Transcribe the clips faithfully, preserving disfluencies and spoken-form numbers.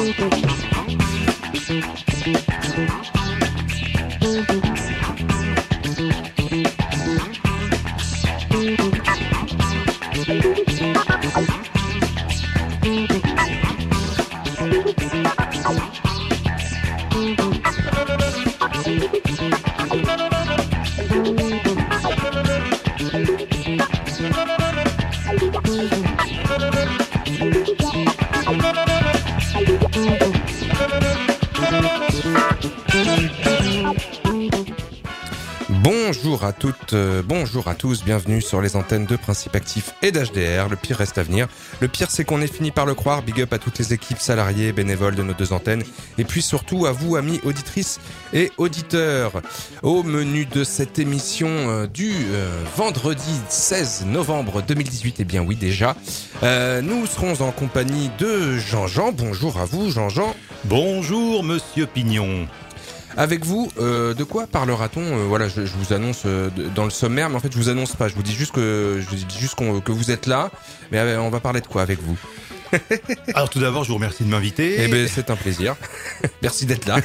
Bonjour à toutes, euh, bonjour à tous, bienvenue sur les antennes de Principe Actif et d'H D R. Le pire reste à venir. Le pire, c'est qu'on est fini par le croire. Big up à toutes les équipes salariées, bénévoles de nos deux antennes. Et puis surtout à vous, amis auditrices et auditeurs. Au menu de cette émission euh, du euh, vendredi seize novembre deux mille dix-huit, eh bien oui déjà, euh, nous serons en compagnie de Jean-Jean. Bonjour à vous, Jean-Jean. Bonjour, Monsieur Pignon. Avec vous, euh, de quoi parlera-t-on euh, Voilà, je, je vous annonce euh, de, dans le sommaire, mais en fait, je vous annonce pas. Je vous dis juste que je vous dis juste qu'on, que vous êtes là, mais euh, on va parler de quoi avec vous? Alors tout d'abord, je vous remercie de m'inviter. Eh ben, c'est un plaisir. Merci d'être là.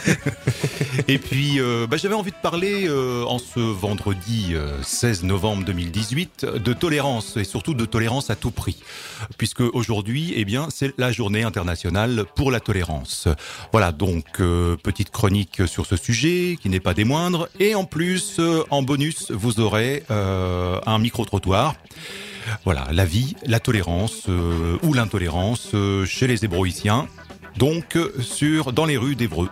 Et puis, euh, bah, j'avais envie de parler euh, en ce vendredi euh, seize novembre deux mille dix-huit de tolérance et surtout de tolérance à tout prix, puisque aujourd'hui, eh bien, c'est la journée internationale pour la tolérance. Voilà, donc euh, petite chronique sur ce sujet qui n'est pas des moindres, et en plus, euh, en bonus, vous aurez euh, un micro-trottoir. Voilà, la vie, la tolérance euh, ou l'intolérance euh, chez les Hébroïciens, donc euh, sur dans les rues d'Évreux.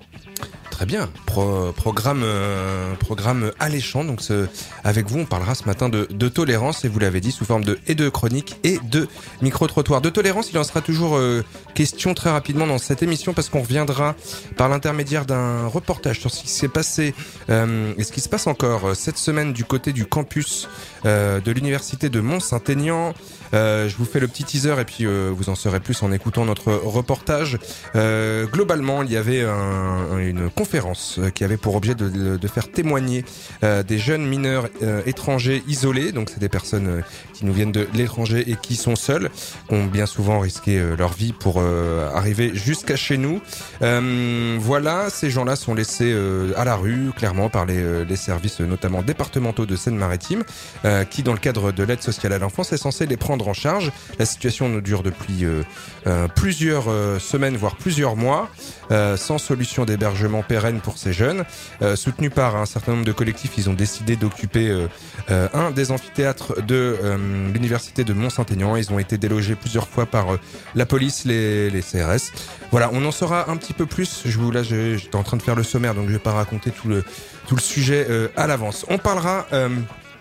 Très bien, Pro, programme euh, programme alléchant. Donc ce, avec vous, on parlera ce matin de, de tolérance, et vous l'avez dit, sous forme de et de chronique et de micro-trottoir. De tolérance, il en sera toujours euh, question très rapidement dans cette émission, parce qu'on reviendra par l'intermédiaire d'un reportage sur ce qui s'est passé euh, et ce qui se passe encore euh, cette semaine du côté du campus euh, de l'université de Mont-Saint-Aignan. Euh, je vous fais le petit teaser et puis euh, vous en saurez plus en écoutant notre reportage. Euh, globalement, il y avait un, une conférence qui avait pour objet de, de faire témoigner euh, des jeunes mineurs euh, étrangers isolés. Donc c'est des personnes euh, qui nous viennent de l'étranger et qui sont seuls, qui ont bien souvent risqué euh, leur vie pour euh, arriver jusqu'à chez nous. Euh, voilà, ces gens-là sont laissés euh, à la rue, clairement, par les, euh, les services, notamment départementaux de Seine-Maritime, euh, qui, dans le cadre de l'aide sociale à l'enfance, est censé les prendre en charge. La situation nous dure depuis euh, euh, plusieurs euh, semaines, voire plusieurs mois, euh, sans solution d'hébergement pérenne pour ces jeunes. Euh, soutenus par un certain nombre de collectifs, ils ont décidé d'occuper euh, euh, un des amphithéâtres de euh, l'université de Mont-Saint-Aignan. Ils ont été délogés plusieurs fois par euh, la police, les, les C R S. Voilà, on en saura un petit peu plus. Je vous, là, je, j'étais en train de faire le sommaire, donc je vais pas raconter tout le tout le sujet euh, à l'avance. On parlera euh,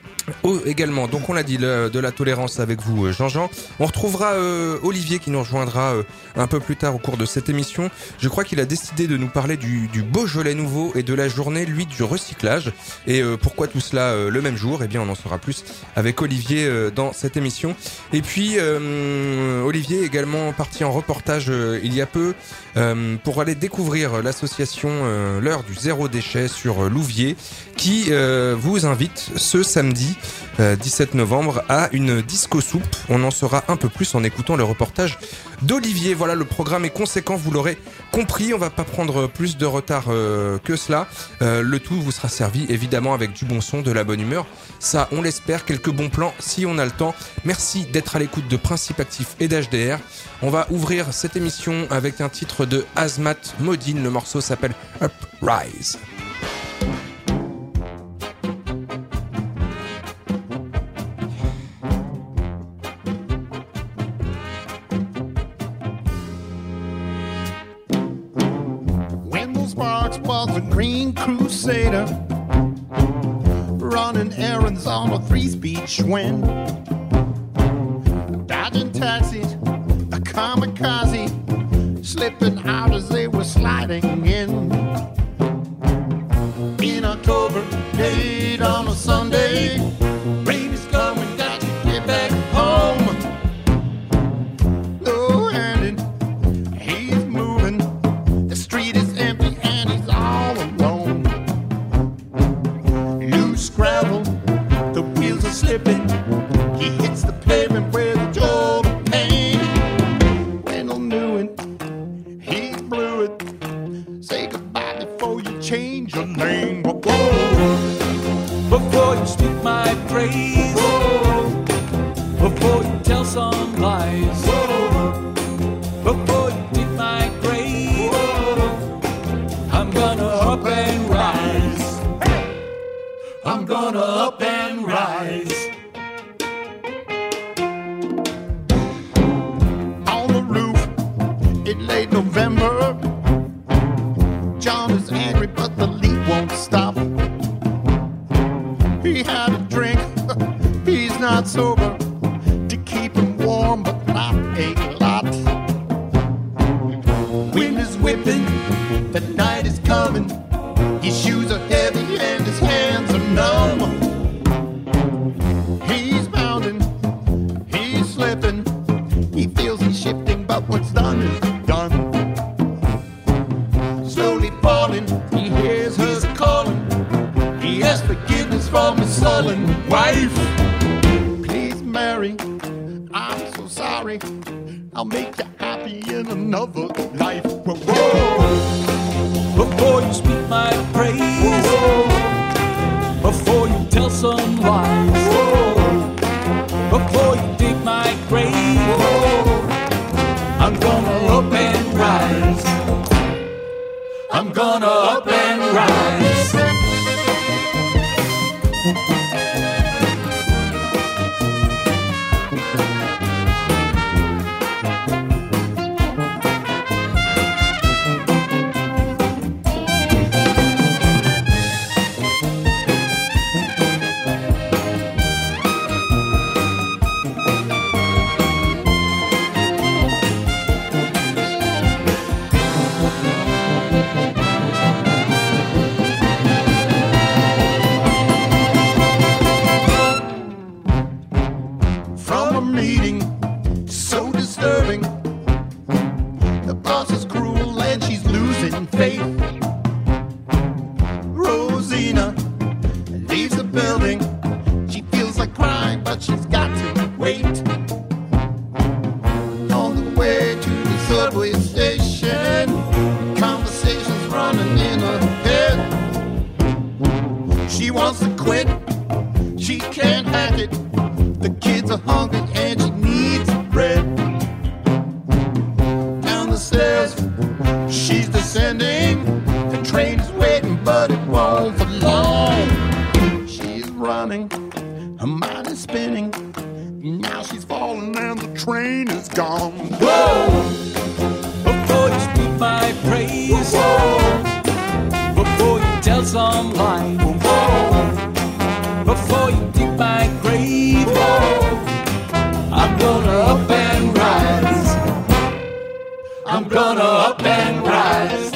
Oh, également, donc on l'a dit, le, de la tolérance avec vous, Jean-Jean. On retrouvera euh, Olivier qui nous rejoindra euh, un peu plus tard au cours de cette émission. Je crois qu'il a décidé de nous parler du, du Beaujolais nouveau et de la journée, lui, du recyclage. Et euh, pourquoi tout cela euh, le même jour? Eh bien, on en saura plus avec Olivier euh, dans cette émission. Et puis, euh, Olivier est également parti en reportage euh, il y a peu euh, pour aller découvrir l'association euh, L'Heure du Zéro Déchet sur euh, Louviers, qui euh, vous invite ce samedi Euh, dix-sept novembre à une disco soupe. On en saura un peu plus en écoutant le reportage d'Olivier. Voilà, le programme est conséquent, vous l'aurez compris. On va pas prendre plus de retard euh, que cela. Euh, le tout vous sera servi évidemment avec du bon son, de la bonne humeur. Ça, on l'espère, quelques bons plans si on a le temps. Merci d'être à l'écoute de Principe Actif et d'H D R. On va ouvrir cette émission avec un titre de Azmat Modine. Le morceau s'appelle Uprise. Was a green crusader running errands on a three-speed Schwinn, dodging taxis, a kamikaze, slipping out as they were sliding in. In October, late on a Sunday, rain is coming, got to get back home. Low-handed, he's moving, the street is empty and he's all alone. Loose gravel, the wheels are slipping, he hits the pavement with a jolt of pain. Wendell Newman, he's before you dig my grave. I'm gonna up and rise. I'm gonna up and rise. On the roof, it late November. John is angry, but the leak won't stop. He had a drink, he's not sober, to keep him warm, but not a lot. Wind is whipping, the night is coming. His shoes are heavy and his hands are numb. He's bounding, he's slipping. He feels he's shifting, but what's done is done. Slowly falling, he hears her calling. He asks forgiveness from his sullen wife. Please, Mary, I'm so sorry. I'll make you happy in another life. Whoa, whoa. Before you speak my praise, before you tell some lies, before you dig my grave, I'm gonna up and rise. I'm gonna up and rise. From a meeting so disturbing, the boss is cruel and she's losing faith. Rosina leaves the building. She feels like crying, but she's got to wait. On the way to the subway station, conversations running in her head. She wants to quit, she can't hack it. The kids are hungry and she needs bread. Down the stairs, she's descending. The train is waiting, but it won't for long. She's running, her mind is spinning. Now she's falling and the train is gone. Whoa! Before you speak my praise, before you tell some lie, before you dig my grave, I'm gonna up and rise. I'm gonna up and rise.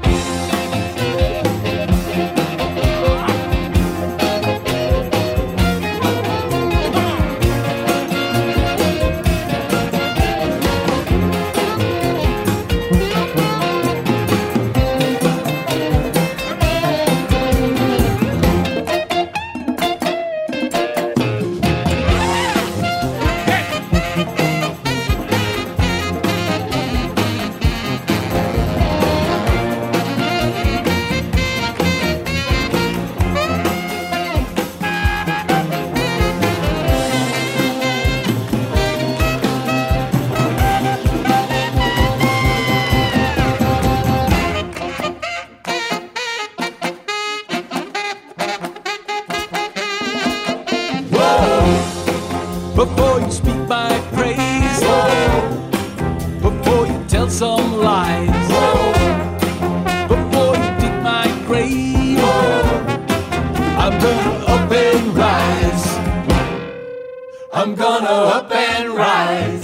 Before you speak my praise, before you tell some lies, before you dig my grave, I'm gonna up and rise. I'm gonna up and rise.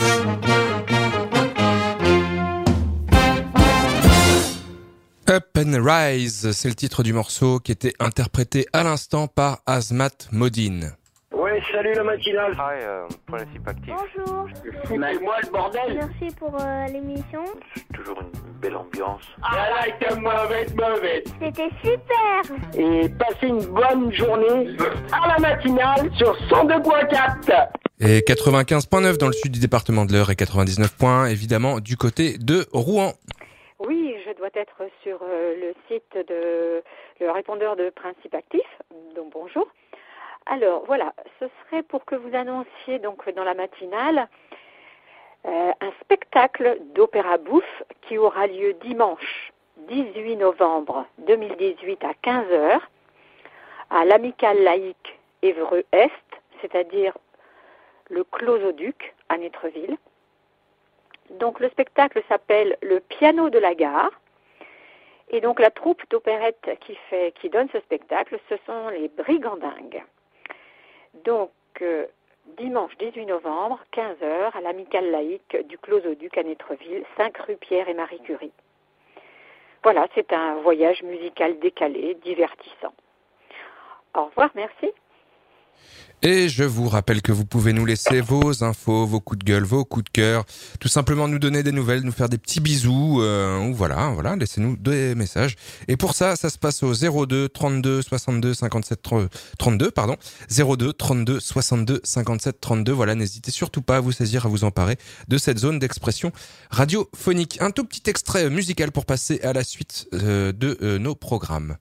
Up and Rise, c'est le titre du morceau qui était interprété à l'instant par Azmat Modine. Ouais, salut la matinale. Hi, euh, Principe Actif. Bonjour. Foutez-moi le bordel. Merci pour euh, l'émission. C'est toujours une belle ambiance. I like a mauvaise, mauvaise. C'était super. Et passez une bonne journée à la matinale sur cent deux virgule quatre. Et quatre-vingt-quinze virgule neuf dans le sud du département de l'Eure et quatre-vingt-dix-neuf points évidemment du côté de Rouen. Oui, je dois être sur euh, le site de le répondeur de Principe Actif. Donc bonjour. Alors voilà, ce serait pour que vous annonciez donc dans la matinale euh, un spectacle d'opéra bouffe qui aura lieu dimanche dix-huit novembre deux mille dix-huit à quinze heures à l'Amicale laïque Évreux-Est, c'est-à-dire le Clos au Duc à Nétreville. Donc le spectacle s'appelle Le piano de la gare. Et donc la troupe d'opérette qui fait, qui donne ce spectacle, ce sont les Brigandingues. Donc euh, dimanche dix-huit novembre, quinze heures, à l'Amicale laïque du Clos au Duc à Nétreville, cinq rue Pierre et Marie Curie. Voilà, c'est un voyage musical décalé, divertissant. Au revoir, merci. Et je vous rappelle que vous pouvez nous laisser vos infos, vos coups de gueule, vos coups de cœur, tout simplement nous donner des nouvelles, nous faire des petits bisous, euh, ou voilà, voilà, laissez-nous des messages. Et pour ça, ça se passe au zéro deux trente-deux soixante-deux cinquante-sept trente-deux, pardon, zéro deux trente-deux soixante-deux cinquante-sept trente-deux. Voilà, n'hésitez surtout pas à vous saisir, à vous emparer de cette zone d'expression radiophonique. Un tout petit extrait musical pour passer à la suite euh, de euh, nos programmes.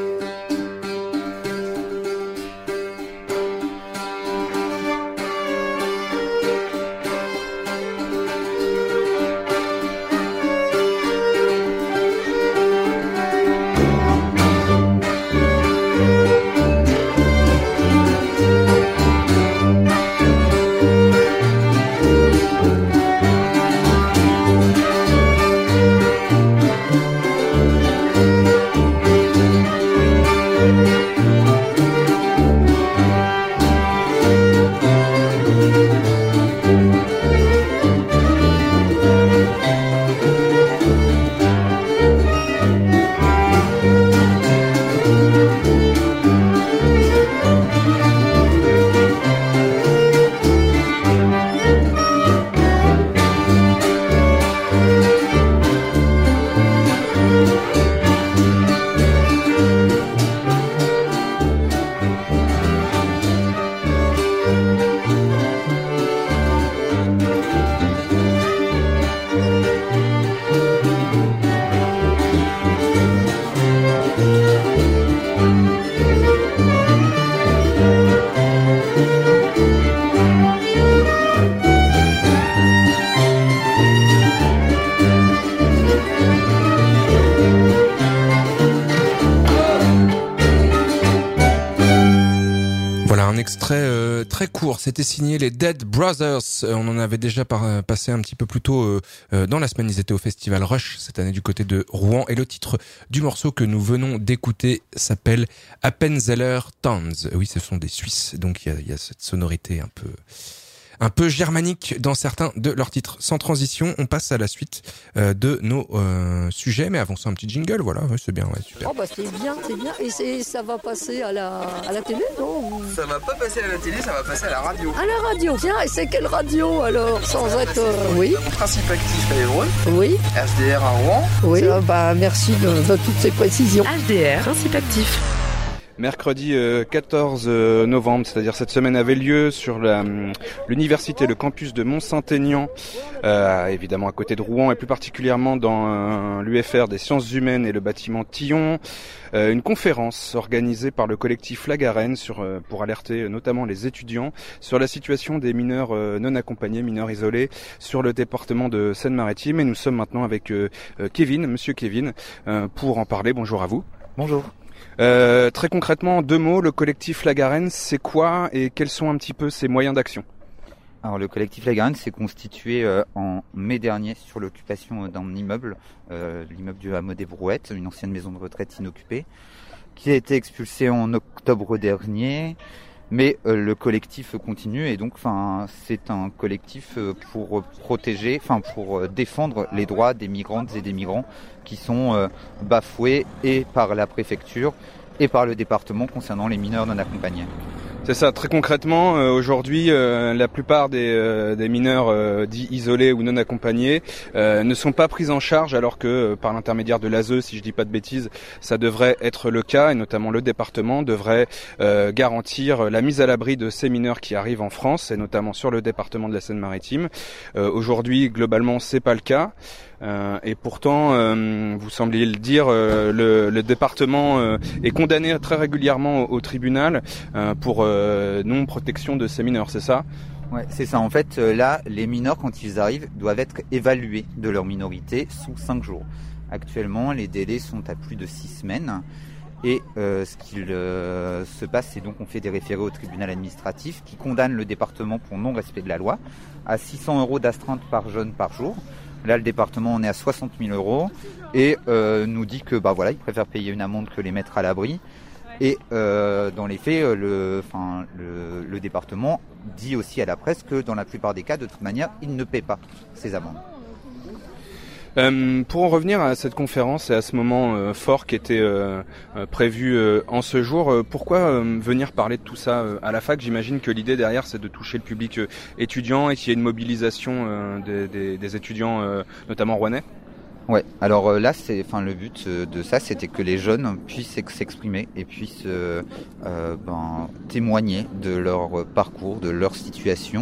Extrait euh, très court, c'était signé les Dead Brothers. Euh, on en avait déjà par, euh, passé un petit peu plus tôt euh, euh, dans la semaine. Ils étaient au Festival Rush cette année du côté de Rouen. Et le titre du morceau que nous venons d'écouter s'appelle Appenzeller Towns. Oui, ce sont des Suisses, donc il y a, y a cette sonorité un peu... un peu germanique dans certains de leurs titres. Sans transition, on passe à la suite euh, de nos euh, sujets, mais avançons un petit jingle, voilà, ouais, c'est bien, ouais, super. Oh bah c'est bien, c'est bien, et c'est, ça va passer à la, à la télé, non? Ça va pas passer à la télé, ça va passer à la radio. À la radio, tiens, et c'est quelle radio alors? Sans être... Euh, oui. Principe actif à Évreux. Oui. H D R à Rouen. Oui, ah, bah merci de, de toutes ces précisions. H D R, Principe actif. Mercredi euh, quatorze novembre, c'est-à-dire cette semaine, avait lieu sur la, l'université, le campus de Mont-Saint-Aignan, euh, évidemment à côté de Rouen, et plus particulièrement dans euh, l'U F R des sciences humaines et le bâtiment Tillon, euh, une conférence organisée par le collectif La Garenne sur, euh, pour alerter notamment les étudiants sur la situation des mineurs euh, non accompagnés, mineurs isolés, sur le département de Seine-Maritime. Et nous sommes maintenant avec euh, Kevin, monsieur Kevin, euh, pour en parler. Bonjour à vous. Bonjour. Euh, très concrètement, deux mots, le collectif La Garenne, c'est quoi et quels sont un petit peu ses moyens d'action? Alors le collectif La Garenne s'est constitué euh, en mai dernier sur l'occupation d'un immeuble, euh, l'immeuble du hameau des Brouettes, une ancienne maison de retraite inoccupée, qui a été expulsée en octobre dernier, mais euh, le collectif continue et donc enfin c'est un collectif euh, pour protéger, enfin pour euh, défendre les droits des migrantes et des migrants qui sont euh, bafoués et par la préfecture et par le département concernant les mineurs non accompagnés. C'est ça, très concrètement, euh, aujourd'hui, euh, la plupart des, euh, des mineurs euh, dits isolés ou non accompagnés euh, ne sont pas pris en charge, alors que euh, par l'intermédiaire de l'A S E, si je dis pas de bêtises, ça devrait être le cas, et notamment le département devrait euh, garantir la mise à l'abri de ces mineurs qui arrivent en France, et notamment sur le département de la Seine-Maritime. Euh, aujourd'hui, globalement, c'est pas le cas. Euh, et pourtant, euh, vous sembliez le dire, euh, le, le département euh, est condamné très régulièrement au, au tribunal euh, pour euh, non-protection de ces mineurs, c'est ça ? Ouais, c'est ça. En fait, euh, là, les mineurs, quand ils arrivent, doivent être évalués de leur minorité sous cinq jours. Actuellement, les délais sont à plus de six semaines. Et euh, ce qu'il euh, se passe, c'est donc on fait des référés au tribunal administratif qui condamne le département pour non-respect de la loi à six cents euros d'astreinte par jeune par jour. Là, le département, on est à soixante mille euros et euh, nous dit que bah voilà, il préfère payer une amende que les mettre à l'abri. Et euh, dans les faits, le, enfin, le, le département dit aussi à la presse que dans la plupart des cas, de toute manière, il ne paie pas ces amendes. Euh, pour en revenir à cette conférence et à ce moment euh, fort qui était euh, euh, prévu euh, en ce jour, euh, pourquoi euh, venir parler de tout ça euh, à la fac? J'imagine que l'idée derrière c'est de toucher le public euh, étudiant et qu'il y ait une mobilisation euh, des, des, des étudiants, euh, notamment rouennais. Ouais, alors euh, là, c'est, enfin, le but euh, de ça, c'était que les jeunes puissent s'exprimer et puissent euh, euh, ben, témoigner de leur parcours, de leur situation.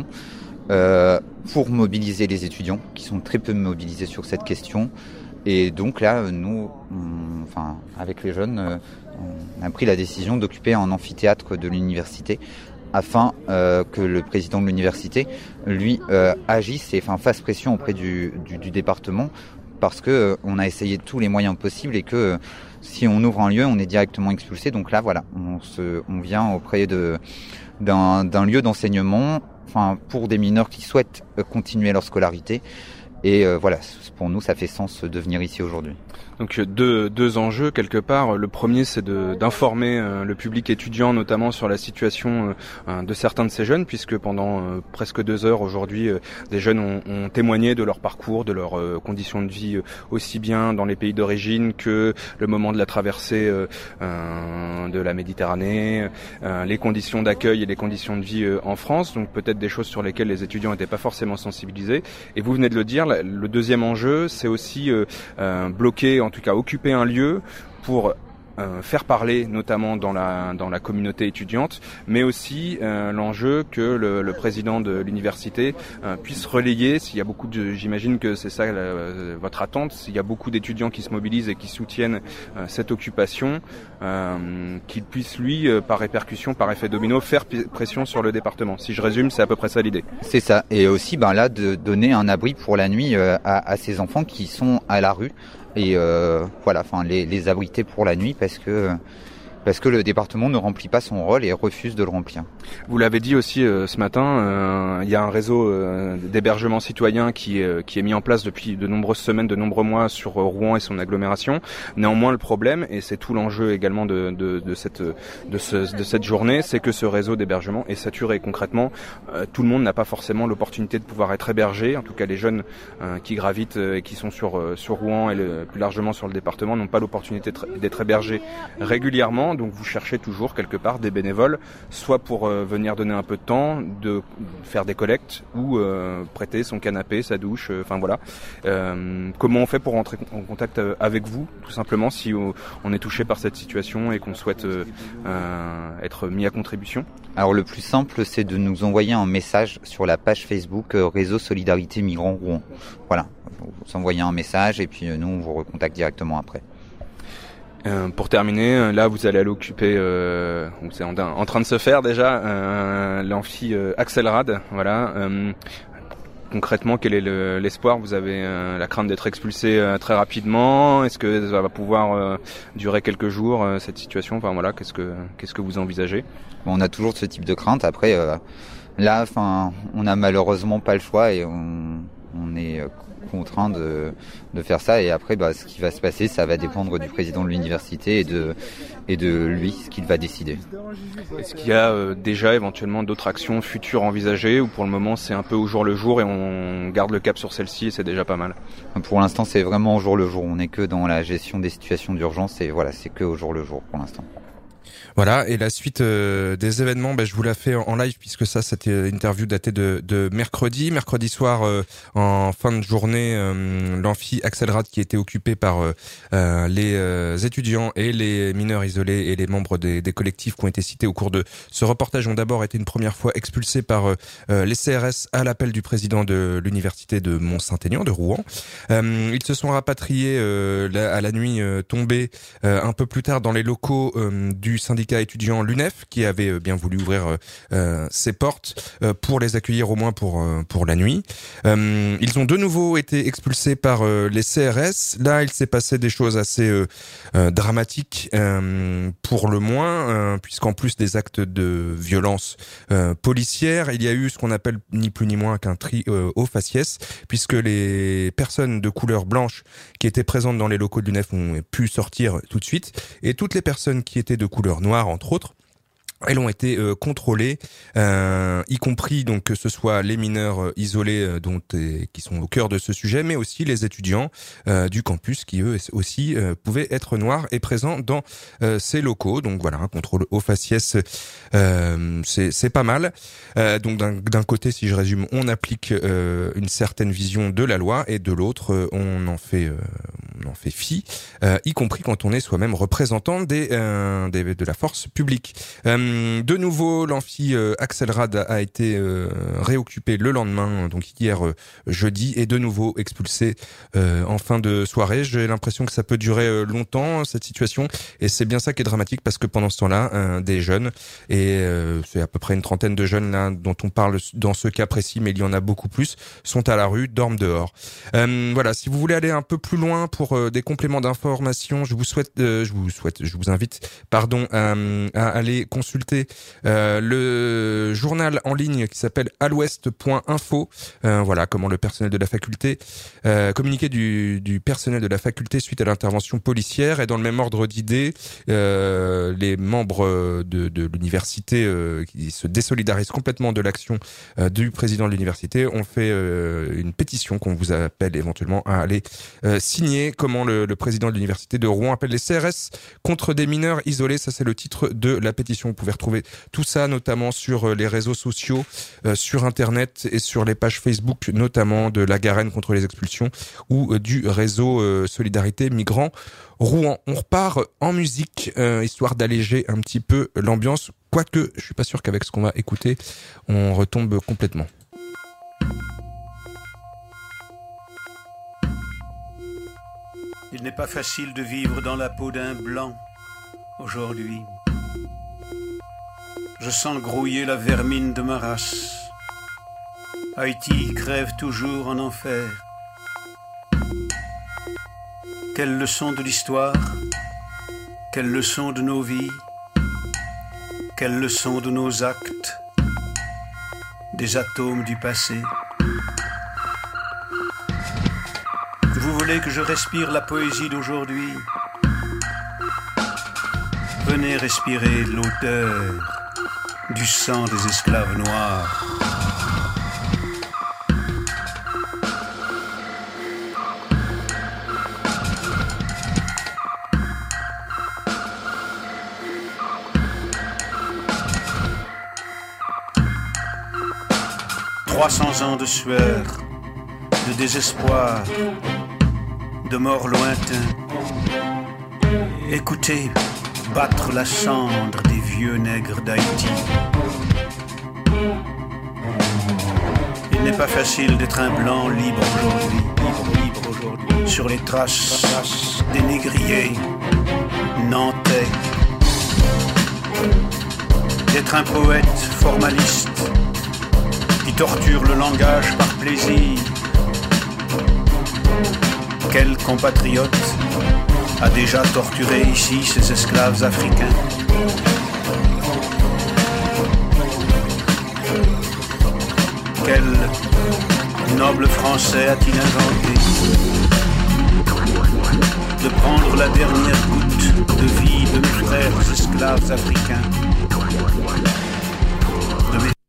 Euh, pour mobiliser les étudiants qui sont très peu mobilisés sur cette question. Et donc là, nous, on, enfin, avec les jeunes, euh, on a pris la décision d'occuper un amphithéâtre de l'université afin euh, que le président de l'université, lui, euh, agisse et enfin, fasse pression auprès du, du, du département parce que euh, on a essayé tous les moyens possibles et que euh, si on ouvre un lieu, on est directement expulsé. Donc là, voilà, on, se, on vient auprès de, d'un, d'un lieu d'enseignement, enfin pour des mineurs qui souhaitent continuer leur scolarité. Et euh, voilà, pour nous, ça fait sens de venir ici aujourd'hui. Donc deux, deux enjeux quelque part. Le premier, c'est de, d'informer euh, le public étudiant, notamment sur la situation euh, de certains de ces jeunes, puisque pendant euh, presque deux heures aujourd'hui, euh, des jeunes ont, ont témoigné de leur parcours, de leurs euh, conditions de vie, euh, aussi bien dans les pays d'origine que le moment de la traversée euh, euh, de la Méditerranée, euh, les conditions d'accueil et les conditions de vie euh, en France. Donc peut-être des choses sur lesquelles les étudiants n'étaient pas forcément sensibilisés. Et vous venez de le dire, le deuxième enjeu, c'est aussi euh, euh, bloquer, en tout cas occuper un lieu pour euh, faire parler, notamment dans la dans la communauté étudiante, mais aussi euh, l'enjeu que le, le président de l'université euh, puisse relayer. S'il y a beaucoup de, j'imagine que c'est ça la, votre attente, s'il y a beaucoup d'étudiants qui se mobilisent et qui soutiennent euh, cette occupation, euh, qu'il puisse lui, euh, par répercussion, par effet domino, faire p- pression sur le département. Si je résume, c'est à peu près ça l'idée. C'est ça, et aussi ben là de donner un abri pour la nuit euh, à, à ces enfants qui sont à la rue. Et euh, voilà, enfin les, les abriter pour la nuit parce que parce que le département ne remplit pas son rôle et refuse de le remplir. Vous l'avez dit aussi euh, ce matin, euh, il y a un réseau euh, d'hébergement citoyen qui, euh, qui est mis en place depuis de nombreuses semaines, de nombreux mois sur euh, Rouen et son agglomération. Néanmoins, le problème, et c'est tout l'enjeu également de, de, de, cette, de, ce, de cette journée, c'est que ce réseau d'hébergement est saturé. Concrètement, euh, tout le monde n'a pas forcément l'opportunité de pouvoir être hébergé. En tout cas, les jeunes euh, qui gravitent et qui sont sur, euh, sur Rouen et le, plus largement sur le département n'ont pas l'opportunité d'être hébergés régulièrement. Donc vous cherchez toujours quelque part des bénévoles, soit pour euh, venir donner un peu de temps, de faire des collectes ou euh, prêter son canapé, sa douche, enfin euh, voilà. Euh, comment on fait pour rentrer en contact avec vous, tout simplement, si euh, on est touché par cette situation et qu'on souhaite euh, euh, être mis à contribution? Alors le plus simple, c'est de nous envoyer un message sur la page Facebook euh, Réseau Solidarité Migrants Rouen. Voilà, vous envoyez un message et puis euh, nous on vous recontacte directement après. Euh, pour terminer, là vous allez aller occuper, euh, c'est en, en train de se faire déjà, euh, l'amphi euh, Axelrad, voilà. Euh, concrètement, quel est le, l'espoir? Vous avez euh, la crainte d'être expulsé euh, très rapidement? Est-ce que ça va pouvoir euh, durer quelques jours euh, cette situation? Enfin voilà, qu'est-ce que qu'est-ce que vous envisagez? Bon, on a toujours ce type de crainte. Après, euh, là, enfin, on a malheureusement pas le choix et on, on est euh, contraint de, de faire ça. Et après, bah, ce qui va se passer, ça va dépendre du président de l'université et de, et de lui, ce qu'il va décider. Est-ce qu'il y a euh, déjà éventuellement d'autres actions futures envisagées ou pour le moment c'est un peu au jour le jour et on garde le cap sur celle-ci et c'est déjà pas mal? Pour l'instant, c'est vraiment au jour le jour. On n'est que dans la gestion des situations d'urgence et voilà, c'est que au jour le jour pour l'instant. Voilà, et la suite euh, des événements, ben, je vous la fais en live puisque ça, c'était une interview datée de, de mercredi. Mercredi soir, euh, en fin de journée, euh, l'amphi Axelrad qui était occupé par euh, les euh, étudiants et les mineurs isolés et les membres des, des collectifs qui ont été cités au cours de ce reportage ont d'abord été une première fois expulsés par euh, les C R S à l'appel du président de l'université de Mont-Saint-Aignan, de Rouen. Euh, ils se sont rapatriés euh, à la nuit euh, tombée euh, un peu plus tard dans les locaux euh, du du syndicat étudiant l'U N E F qui avait euh, bien voulu ouvrir euh, ses portes euh, pour les accueillir au moins pour euh, pour la nuit. Euh, ils ont de nouveau été expulsés par euh, les C R S. Là, il s'est passé des choses assez euh, euh, dramatiques euh, pour le moins, euh, puisqu'en plus des actes de violence euh, policière, il y a eu ce qu'on appelle ni plus ni moins qu'un tri euh, au faciès, puisque les personnes de couleur blanche qui étaient présentes dans les locaux de l'U N E F ont pu sortir tout de suite, et toutes les personnes qui étaient de couleur noire, entre autres, elles ont été euh, contrôlées, euh, y compris donc que ce soit les mineurs euh, isolés euh, dont euh, qui sont au cœur de ce sujet, mais aussi les étudiants euh, du campus qui eux aussi euh, pouvaient être noirs et présents dans euh, ces locaux. Donc voilà, un contrôle au faciès, euh, c'est c'est pas mal. Euh, donc d'un d'un côté, si je résume, on applique euh, une certaine vision de la loi, et de l'autre, euh, on en fait euh, on en fait fi, euh, y compris quand on est soi-même représentant des, euh, des de la force publique. Euh, De nouveau, l'amphi euh, Axelrad a été euh, réoccupé le lendemain, donc hier euh, jeudi, et de nouveau expulsé euh, en fin de soirée. J'ai l'impression que ça peut durer euh, longtemps, cette situation, et c'est bien ça qui est dramatique, parce que pendant ce temps-là, euh, des jeunes, et euh, c'est à peu près une trentaine de jeunes là dont on parle dans ce cas précis, mais il y en a beaucoup plus, sont à la rue, dorment dehors. Euh, voilà, si vous voulez aller un peu plus loin pour euh, des compléments d'information, je vous souhaite, euh, je vous souhaite, je vous invite, pardon, à, à aller consulter Euh, le journal en ligne qui s'appelle alouest point info. Euh, voilà comment le personnel de la faculté euh, communiqué du, du personnel de la faculté suite à l'intervention policière. Et dans le même ordre d'idées, euh, les membres de, de l'université euh, qui se désolidarisent complètement de l'action euh, du président de l'université ont fait euh, une pétition qu'on vous appelle éventuellement à aller euh, signer. Comment le, le président de l'université de Rouen appelle les C R S contre des mineurs isolés. Ça, c'est le titre de la pétition. Vous pouvez retrouver tout ça notamment sur les réseaux sociaux, euh, sur internet et sur les pages Facebook, notamment de la Garenne contre les expulsions ou euh, du réseau euh, Solidarité Migrants Rouen. On repart en musique, euh, histoire d'alléger un petit peu l'ambiance, quoique je suis pas sûr qu'avec ce qu'on va écouter, on retombe complètement. Il n'est pas facile de vivre dans la peau d'un blanc aujourd'hui. Je sens grouiller la vermine de ma race. Haïti crève toujours en enfer. Quelle leçon de l'histoire, quelle leçon de nos vies, quelle leçon de nos actes, des atomes du passé. Vous voulez que je respire la poésie d'aujourd'hui? Venez respirer l'odeur du sang des esclaves noirs. Trois cents ans de sueur, de désespoir, de mort lointain. Écoutez battre la cendre des vieux nègres d'Haïti. Il n'est pas facile d'être un blanc libre aujourd'hui, libre, libre aujourd'hui, sur les traces des négriers nantais. D'être un poète formaliste qui torture le langage par plaisir. Quel compatriote a déjà torturé ici ses esclaves africains? Quel noble Français a-t-il inventé de prendre la dernière goutte de vie de mes frères esclaves africains? De mes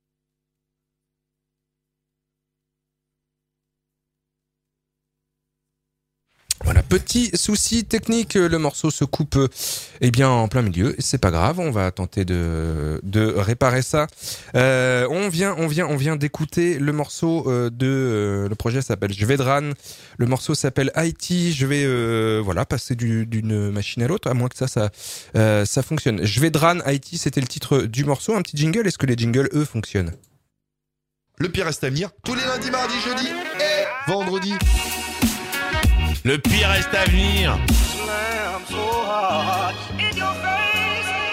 Voilà, petit souci technique, le morceau se coupe eh bien en plein milieu, c'est pas grave, on va tenter de de réparer ça. Euh, on vient on vient on vient d'écouter le morceau euh, de euh, le projet s'appelle Jvedran, le morceau s'appelle Haïti. Je vais euh, voilà passer du, d'une machine à l'autre, à moins que ça ça euh, ça fonctionne. Jvedran Haïti, c'était le titre du morceau. Un petit jingle. Est-ce que les jingles eux fonctionnent? Le pire reste à venir tous les lundis, mardis, jeudis et vendredis. Le pire reste à venir.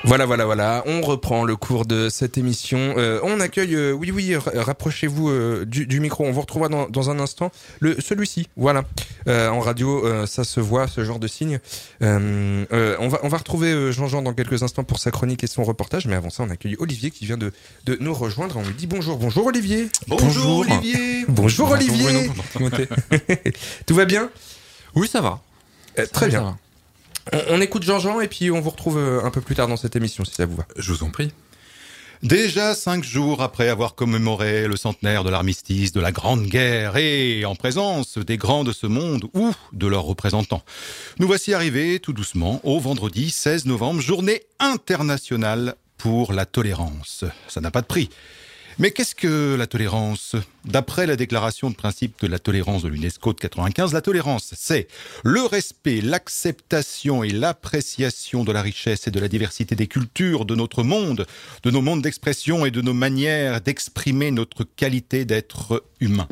Voilà, voilà, voilà. On reprend le cours de cette émission. Euh, on accueille, euh, oui, oui, r- rapprochez-vous euh, du, du micro. On vous retrouvera dans, dans un instant. Le celui-ci, voilà. Euh, en radio, euh, ça se voit, ce genre de signe. Euh, euh, on va, on va retrouver euh, Jean-Jean dans quelques instants pour sa chronique et son reportage. Mais avant ça, on accueille Olivier qui vient de, de nous rejoindre. On lui dit bonjour, bonjour Olivier. Bonjour, Olivier. Bonjour, Bonjour, Olivier. Bruno. Tout va bien? Oui, ça va. Euh, très Oui, bien. ça va. On, on écoute Jean-Jean et puis on vous retrouve euh, un peu plus tard dans cette émission si ça vous va. Je vous en prie. Déjà cinq jours après avoir commémoré le centenaire de l'armistice de la Grande Guerre et en présence des grands de ce monde ou de leurs représentants, nous voici arrivés tout doucement au vendredi seize novembre, journée internationale pour la tolérance. Ça n'a pas de prix. Mais qu'est-ce que la tolérance ? D'après la déclaration de principe de la tolérance de l'UNESCO de quatre-vingt-quinze, la tolérance, c'est le respect, l'acceptation et l'appréciation de la richesse et de la diversité des cultures de notre monde, de nos mondes d'expression et de nos manières d'exprimer notre qualité d'être humain.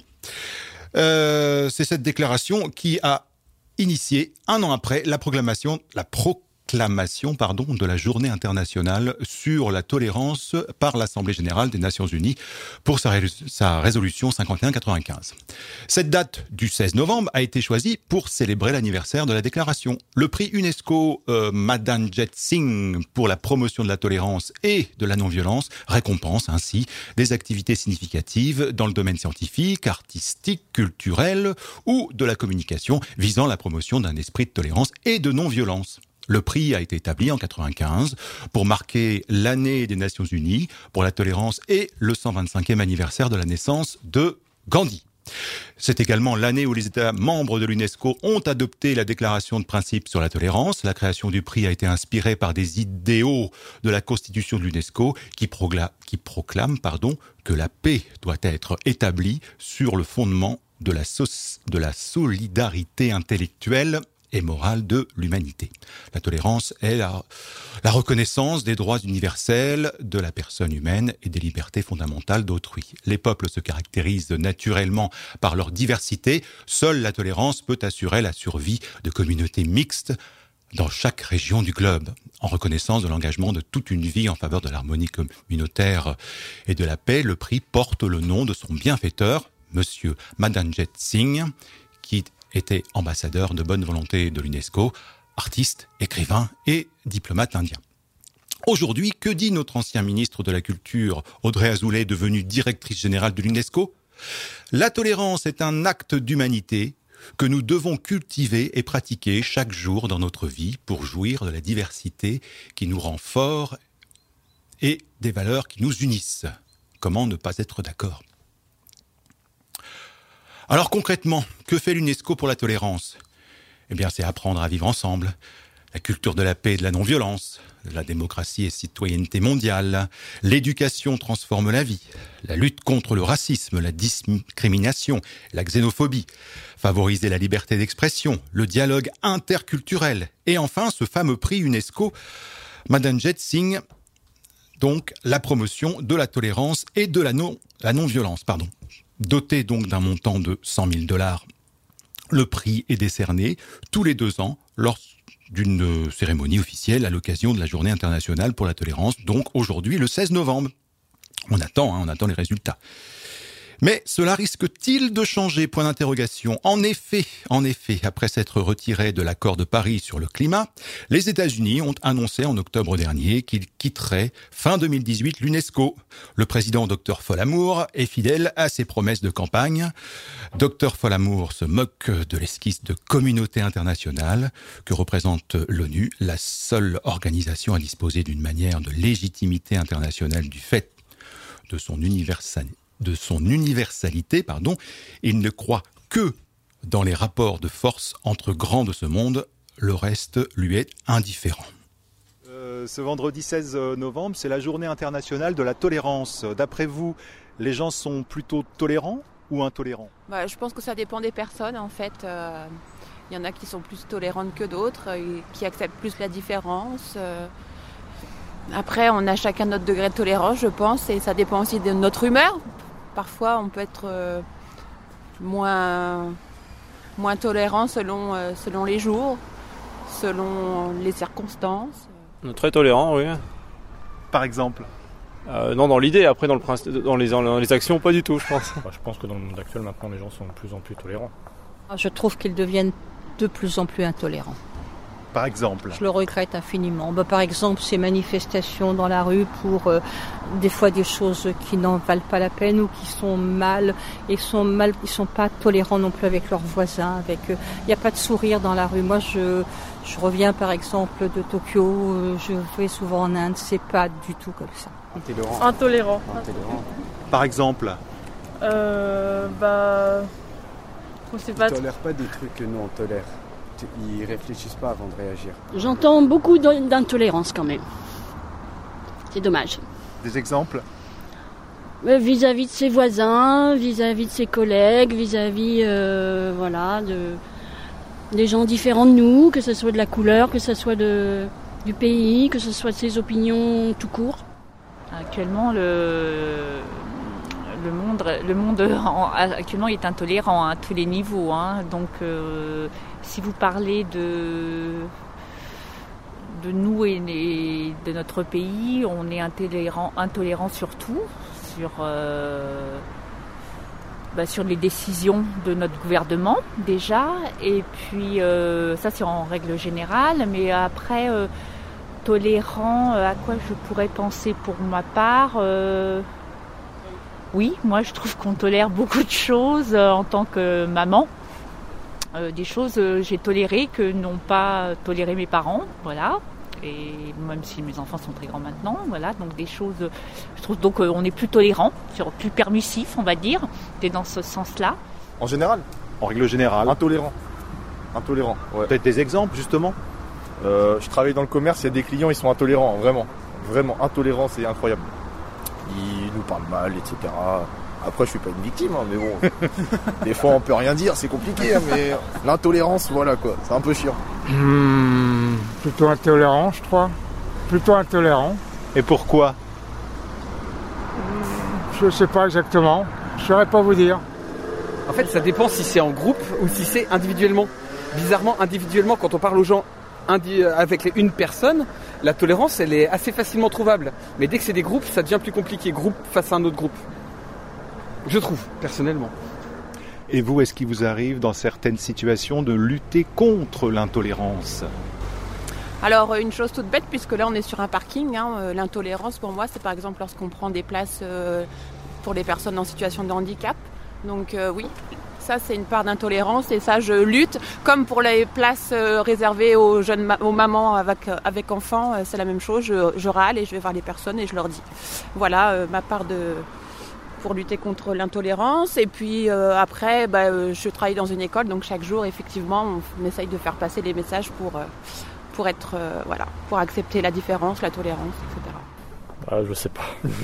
Euh, c'est cette déclaration qui a initié, un an après, la proclamation, la proclamation, Proclamation, pardon, de la Journée internationale sur la tolérance par l'Assemblée générale des Nations unies pour sa, ré- sa résolution cinquante et un quatre-vingt-quinze. Cette date du seize novembre a été choisie pour célébrer l'anniversaire de la déclaration. Le prix UNESCO euh, Madanjit Singh pour la promotion de la tolérance et de la non-violence récompense ainsi des activités significatives dans le domaine scientifique, artistique, culturel ou de la communication visant la promotion d'un esprit de tolérance et de non-violence. Le prix a été établi en quatre-vingt-quinze pour marquer l'année des Nations Unies pour la tolérance et le cent vingt-cinquième anniversaire de la naissance de Gandhi. C'est également l'année où les États membres de l'UNESCO ont adopté la déclaration de principe sur la tolérance. La création du prix a été inspirée par des idéaux de la Constitution de l'UNESCO qui, progla- qui proclament pardon, que la paix doit être établie sur le fondement de la, so- de la solidarité intellectuelle et morale de l'humanité. La tolérance est la, la reconnaissance des droits universels de la personne humaine et des libertés fondamentales d'autrui. Les peuples se caractérisent naturellement par leur diversité. Seule la tolérance peut assurer la survie de communautés mixtes dans chaque région du globe, en reconnaissance de l'engagement de toute une vie en faveur de l'harmonie communautaire et de la paix. Le prix porte le nom de son bienfaiteur, Monsieur Madanjit Singh, qui était ambassadeur de bonne volonté de l'UNESCO, artiste, écrivain et diplomate indien. Aujourd'hui, que dit notre ancien ministre de la Culture, Audrey Azoulay, devenue directrice générale de l'UNESCO ? La tolérance est un acte d'humanité que nous devons cultiver et pratiquer chaque jour dans notre vie pour jouir de la diversité qui nous rend forts et des valeurs qui nous unissent. Comment ne pas être d'accord ? Alors concrètement, que fait l'UNESCO pour la tolérance ? Eh bien, c'est apprendre à vivre ensemble, la culture de la paix et de la non-violence, la démocratie et citoyenneté mondiale, l'éducation transforme la vie, la lutte contre le racisme, la discrimination, la xénophobie, favoriser la liberté d'expression, le dialogue interculturel, et enfin ce fameux prix UNESCO Madanjit Singh, donc la promotion de la tolérance et de la non, la non-violence, pardon. Doté donc d'un montant de cent mille dollars, le prix est décerné tous les deux ans lors d'une cérémonie officielle à l'occasion de la Journée internationale pour la tolérance, donc aujourd'hui le seize novembre. On attend, hein, on attend les résultats. Mais cela risque-t-il de changer ? Point d'interrogation. En effet, en effet, après s'être retirés de l'accord de Paris sur le climat, les États-Unis ont annoncé en octobre dernier qu'ils quitteraient fin deux mille dix-huit l'UNESCO. Le président docteur Folamour est fidèle à ses promesses de campagne. docteur Folamour se moque de l'esquisse de communauté internationale que représente l'ONU, la seule organisation à disposer d'une manière de légitimité internationale du fait de son universalité. de son universalité, pardon, il ne croit que dans les rapports de force entre grands de ce monde, le reste lui est indifférent. Euh, ce vendredi seize novembre, c'est la journée internationale de la tolérance. D'après vous, les gens sont plutôt tolérants ou intolérants ? Bah, je pense que ça dépend des personnes en fait. Il euh, y en a qui sont plus tolérantes que d'autres, euh, qui acceptent plus la différence. Euh, Après, on a chacun notre degré de tolérance, je pense, et ça dépend aussi de notre humeur. Parfois, on peut être euh, moins, moins tolérant selon, euh, selon les jours, selon les circonstances. On est très tolérant, oui. par exemple? Euh, non, dans l'idée, après dans, le principe, dans, les, dans les actions, pas du tout, je pense. Bah, je pense que dans le monde actuel, maintenant, les gens sont de plus en plus tolérants. Je trouve qu'ils deviennent de plus en plus intolérants. Par exemple? Je le regrette infiniment. Bah, par exemple, ces manifestations dans la rue pour euh, des fois des choses qui n'en valent pas la peine ou qui sont mal, et sont mal, ils sont pas tolérants non plus avec leurs voisins. Avec, il euh, n'y a pas de sourire dans la rue. Moi, je, je reviens par exemple de Tokyo. Euh, je vais souvent en Inde. C'est pas du tout comme ça. Intolérant. Intolérant. Intolérant. Par exemple? Euh, bah, je sais pas. Ils tolèrent pas des trucs que nous on tolère. Ils réfléchissent pas avant de réagir. J'entends beaucoup d'intolérance quand même. C'est dommage. Des exemples? Vis-à-vis de ses voisins, vis-à-vis de ses collègues, vis-à-vis euh, voilà, de, des gens différents de nous, que ce soit de la couleur, que ce soit de, du pays, que ce soit de ses opinions tout court. Actuellement, le, le monde, le monde en, actuellement est intolérant à tous les niveaux. Hein. Donc, euh, si vous parlez de, de nous et, et de notre pays, on est intolérant, intolérant sur tout, sur, euh, bah, sur les décisions de notre gouvernement déjà. Et puis, euh, ça c'est en règle générale. Mais après... Euh, tolérant, à quoi je pourrais penser pour ma part euh, oui, moi je trouve qu'on tolère beaucoup de choses euh, en tant que maman. Euh, des choses euh, j'ai toléré que n'ont pas toléré mes parents, voilà. Et même si mes enfants sont très grands maintenant, voilà. Donc des choses, je trouve donc euh, on est plus tolérant, plus permissif, on va dire. C'est dans ce sens-là. En général, en règle générale, intolérant. Intolérant. Ouais. Peut-être des exemples justement. Euh, je travaille dans le commerce, il y a des clients, ils sont intolérants, vraiment. Vraiment intolérants, c'est incroyable. Ils nous parlent mal, et cetera. Après, je suis pas une victime, hein, mais bon. Des fois, on peut rien dire, c'est compliqué, hein, mais l'intolérance, voilà quoi, c'est un peu chiant. Mmh, plutôt intolérant, je crois. Plutôt intolérant. Et pourquoi? Je sais pas exactement. Je saurais pas vous dire. En fait, ça dépend si c'est en groupe ou si c'est individuellement. Bizarrement, individuellement, quand on parle aux gens avec une personne, la tolérance elle est assez facilement trouvable. Mais dès que c'est des groupes, ça devient plus compliqué, groupe face à un autre groupe. Je trouve, personnellement. Et vous, est-ce qu'il vous arrive dans certaines situations de lutter contre l'intolérance? Alors une chose toute bête, puisque là on est sur un parking, hein, l'intolérance pour moi c'est par exemple lorsqu'on prend des places euh, pour les personnes en situation de handicap. Donc euh, oui, ça c'est une part d'intolérance et ça je lutte. Comme pour les places euh, réservées aux jeunes ma- aux mamans avec, euh, avec enfants, euh, c'est la même chose, je, je râle et je vais voir les personnes et je leur dis. Voilà euh, ma part de... pour lutter contre l'intolérance. Et puis euh, après, bah, euh, je travaille dans une école, donc chaque jour effectivement on, on essaye de faire passer les messages pour, euh, pour être, euh, voilà, pour accepter la différence, la tolérance, et cetera. Ah, je sais pas.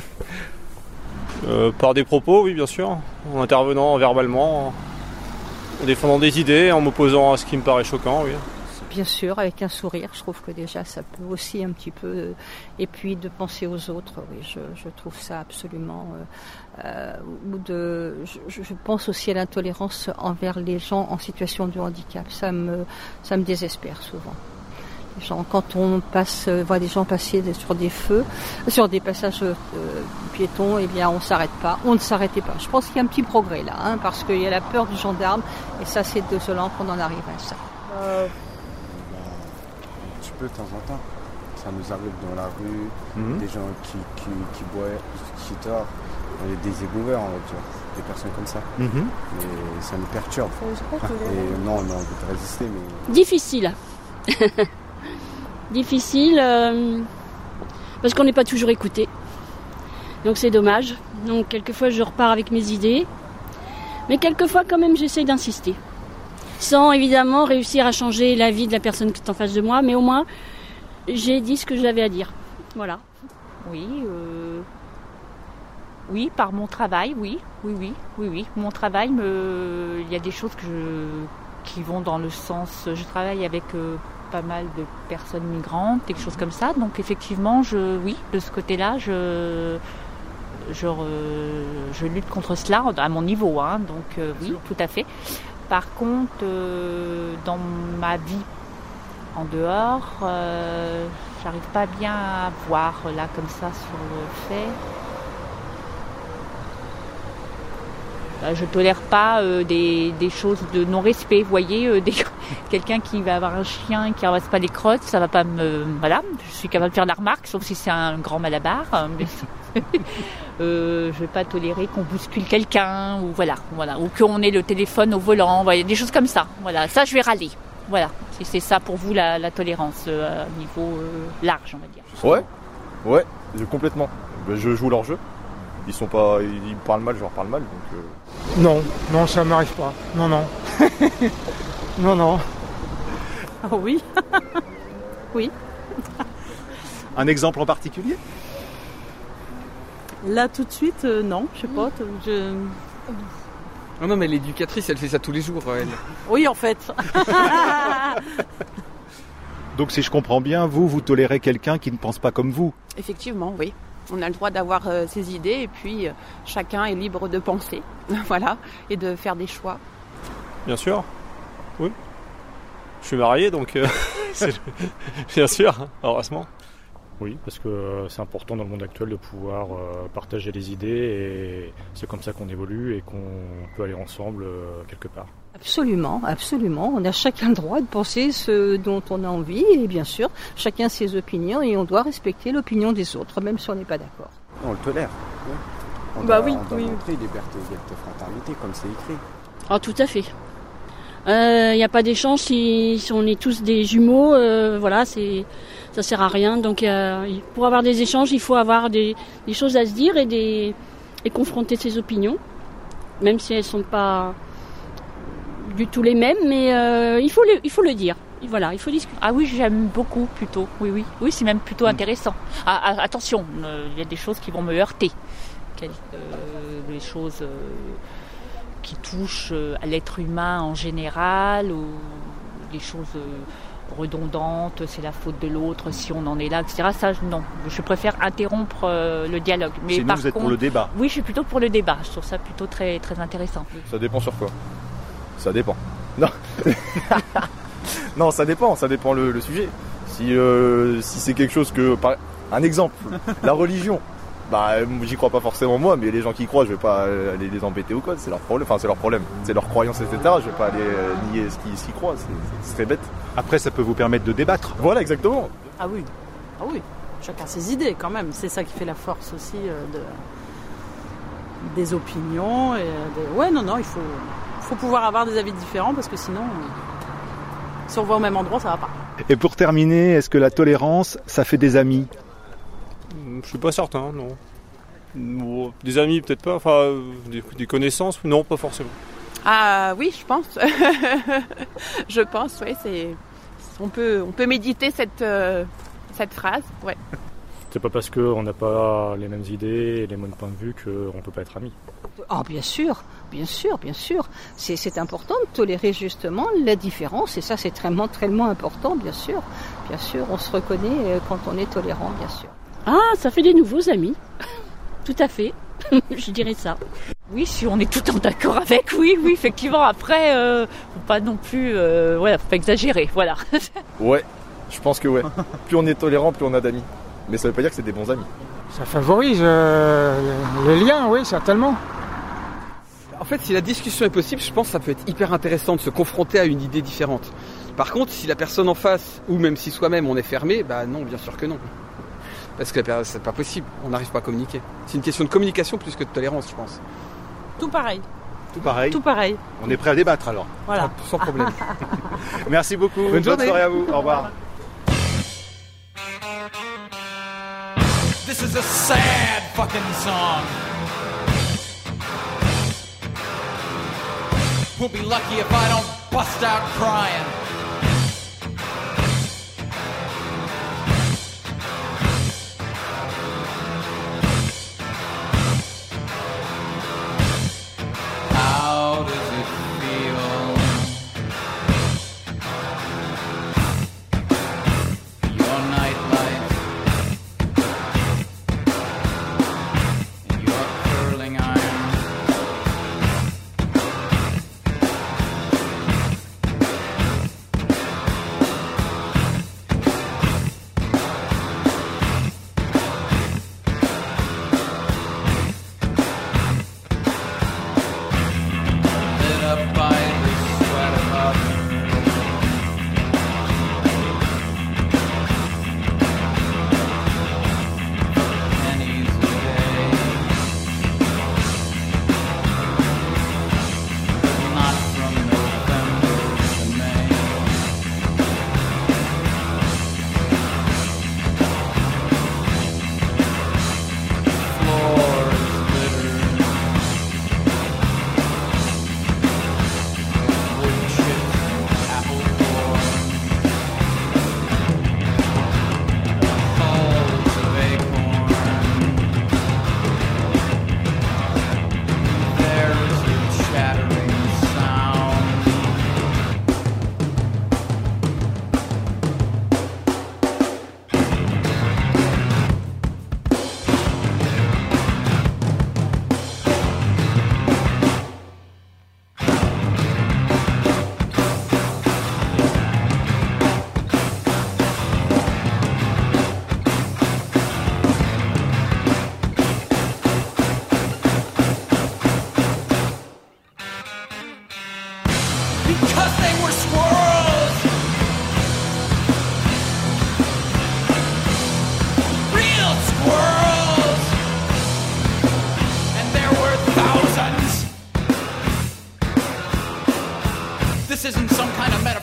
Euh, par des propos, oui, bien sûr, en intervenant verbalement, en défendant des idées, en m'opposant à ce qui me paraît choquant, oui. Bien sûr, avec un sourire, je trouve que déjà ça peut aussi un petit peu... Et puis de penser aux autres, oui, je, je trouve ça absolument... Euh, ou de, je, je pense aussi à l'intolérance envers les gens en situation de handicap. Ça me, ça me désespère souvent. Les gens, quand on passe, voit des gens passer sur des feux, sur des passages euh, piétons, eh bien on s'arrête pas, on ne s'arrêtait pas. Je pense qu'il y a un petit progrès là, hein, parce qu'il y a la peur du gendarme, et ça c'est désolant qu'on en arrive à ça. Euh... Un petit peu de temps en temps. Ça nous arrive dans la rue, mmh. des gens qui, qui, qui boivent, qui dorment, des égouverts, on va dire, des personnes comme ça. Mmh. Mais ça nous perturbe. Et non, on a envie de résister, mais... Difficile. Difficile euh, parce qu'on n'est pas toujours écouté, donc c'est dommage. Donc quelquefois je repars avec mes idées, mais quelquefois quand même j'essaye d'insister, sans évidemment réussir à changer la vie de la personne qui est en face de moi, mais au moins j'ai dit ce que j'avais à dire. Voilà. Oui, euh... oui, par mon travail, oui, oui, oui, oui, oui. Mon travail, me... il y a des choses que je... qui vont dans le sens. Je travaille avec euh, pas mal de personnes migrantes, quelque chose comme ça. Donc effectivement, je, oui, de ce côté-là, je, je, je lutte contre cela à mon niveau. Hein, donc euh, oui, tout à fait. Par contre, euh, dans ma vie en dehors, euh, j'arrive pas bien à voir là comme ça sur le fait. Bah, je tolère pas euh, des, des choses de non-respect. Vous voyez, euh, des, quelqu'un qui va avoir un chien qui ramasse pas les crottes, ça va pas me... Voilà, je suis capable de faire la remarque, sauf si c'est un grand malabar. Mais euh, je vais pas tolérer qu'on bouscule quelqu'un, ou voilà, voilà, ou qu'on ait le téléphone au volant, voilà, des choses comme ça. Voilà, ça je vais râler. Voilà, si c'est ça pour vous la, la tolérance euh, à niveau euh, large, on va dire. Ouais, ouais, complètement. Je joue leur jeu. Ils sont pas, ils me parlent mal, je leur parle mal. Donc euh... Non, non, ça m'arrive pas. Non, non. non, non. Oh oui. oui. Un exemple en particulier? Là, tout de suite, euh, non, je sais pas. Je... Non, non, mais l'éducatrice, elle fait ça tous les jours, elle. Oui, en fait. Donc, si je comprends bien, vous, vous tolérez quelqu'un qui ne pense pas comme vous? Effectivement, oui. On a le droit d'avoir euh, ses idées et puis euh, chacun est libre de penser, voilà, et de faire des choix. Bien sûr, oui. Je suis marié, donc euh, c'est... bien sûr, heureusement. Oui, parce que euh, c'est important dans le monde actuel de pouvoir euh, partager les idées et c'est comme ça qu'on évolue et qu'on peut aller ensemble euh, quelque part. Absolument, absolument. On a chacun le droit de penser ce dont on a envie et bien sûr, chacun ses opinions et on doit respecter l'opinion des autres, même si on n'est pas d'accord. On le tolère. Oui. On bah doit, oui, on doit oui. montrer liberté, égalité, fraternité, comme c'est écrit. Ah, tout à fait. Il euh, n'y a pas d'échange si, si on est tous des jumeaux, euh, voilà, c'est, ça sert à rien. Donc euh, pour avoir des échanges, il faut avoir des, des choses à se dire et, des, et confronter ses opinions, même si elles ne sont pas du tout les mêmes, mais euh, il, faut le, il faut le dire. Voilà, il faut discuter. Ah oui, j'aime beaucoup plutôt. Oui, oui, oui, c'est même plutôt intéressant. Ah, ah, attention, il euh, y a des choses qui vont me heurter, euh, des choses euh, qui touchent euh, à l'être humain en général, ou des choses euh, redondantes. C'est la faute de l'autre si on en est là, et cetera. Ça, non, je préfère interrompre euh, le dialogue. Mais Sinon, par vous êtes contre, pour le débat. Oui, je suis plutôt pour le débat. Je trouve ça plutôt très, très intéressant. Ça dépend sur quoi. Ça dépend. Non. Non, ça dépend, ça dépend le, le sujet. Si, euh, si c'est quelque chose que... Par, un exemple, la religion. Bah, j'y crois pas forcément moi, mais les gens qui y croient, je vais pas aller les embêter ou quoi. C'est leur problème, enfin c'est leur problème. C'est leur croyance, et cetera. Je vais pas aller euh, nier ce qu'ils, ce qu'ils croient, c'est, ce serait bête. Après, ça peut vous permettre de débattre. Voilà, exactement. Ah oui, ah oui. Chacun ses idées quand même. C'est ça qui fait la force aussi euh, de... des opinions. Et des... Ouais, non, non, il faut... faut pouvoir avoir des avis différents parce que sinon... Si on va au même endroit, ça va pas. Et pour terminer, est-ce que la tolérance, ça fait des amis? Je suis pas certain, non. Bon, des amis, peut-être pas. Enfin, euh, des, des connaissances, non, pas forcément. Ah oui, je pense. je pense, oui. C'est... On peut, on peut méditer cette, euh, cette phrase, ouais. C'est pas parce qu'on n'a pas les mêmes idées et les mêmes points de vue qu'on peut pas être amis. Ah, bien sûr, bien sûr, bien sûr. C'est, c'est important de tolérer justement la différence et ça c'est tellement, tellement important, bien sûr. Bien sûr, on se reconnaît quand on est tolérant, bien sûr. Ah, ça fait des nouveaux amis. Tout à fait, je dirais ça. Oui, si on est tout le temps d'accord avec, oui, oui, effectivement. Après, euh, faut pas non plus, euh, voilà, faut pas exagérer, voilà. Ouais, je pense que ouais. Plus on est tolérant, plus on a d'amis. Mais ça veut pas dire que c'est des bons amis. Ça favorise euh, les liens, oui, certainement. En fait, si la discussion est possible, je pense que ça peut être hyper intéressant de se confronter à une idée différente. Par contre, si la personne en face, ou même si soi-même on est fermé, bah non, bien sûr que non. Parce que c'est pas possible, on n'arrive pas à communiquer. C'est une question de communication plus que de tolérance, je pense. Tout pareil. Tout pareil. Tout pareil. On est prêt à débattre alors. Voilà. Sans problème. Merci beaucoup. Bonne, Bonne journée. soirée à vous. Au revoir. This is a sad fucking song. We'll be lucky if I don't bust out crying. How does it feel? Your nightlight, your curling iron.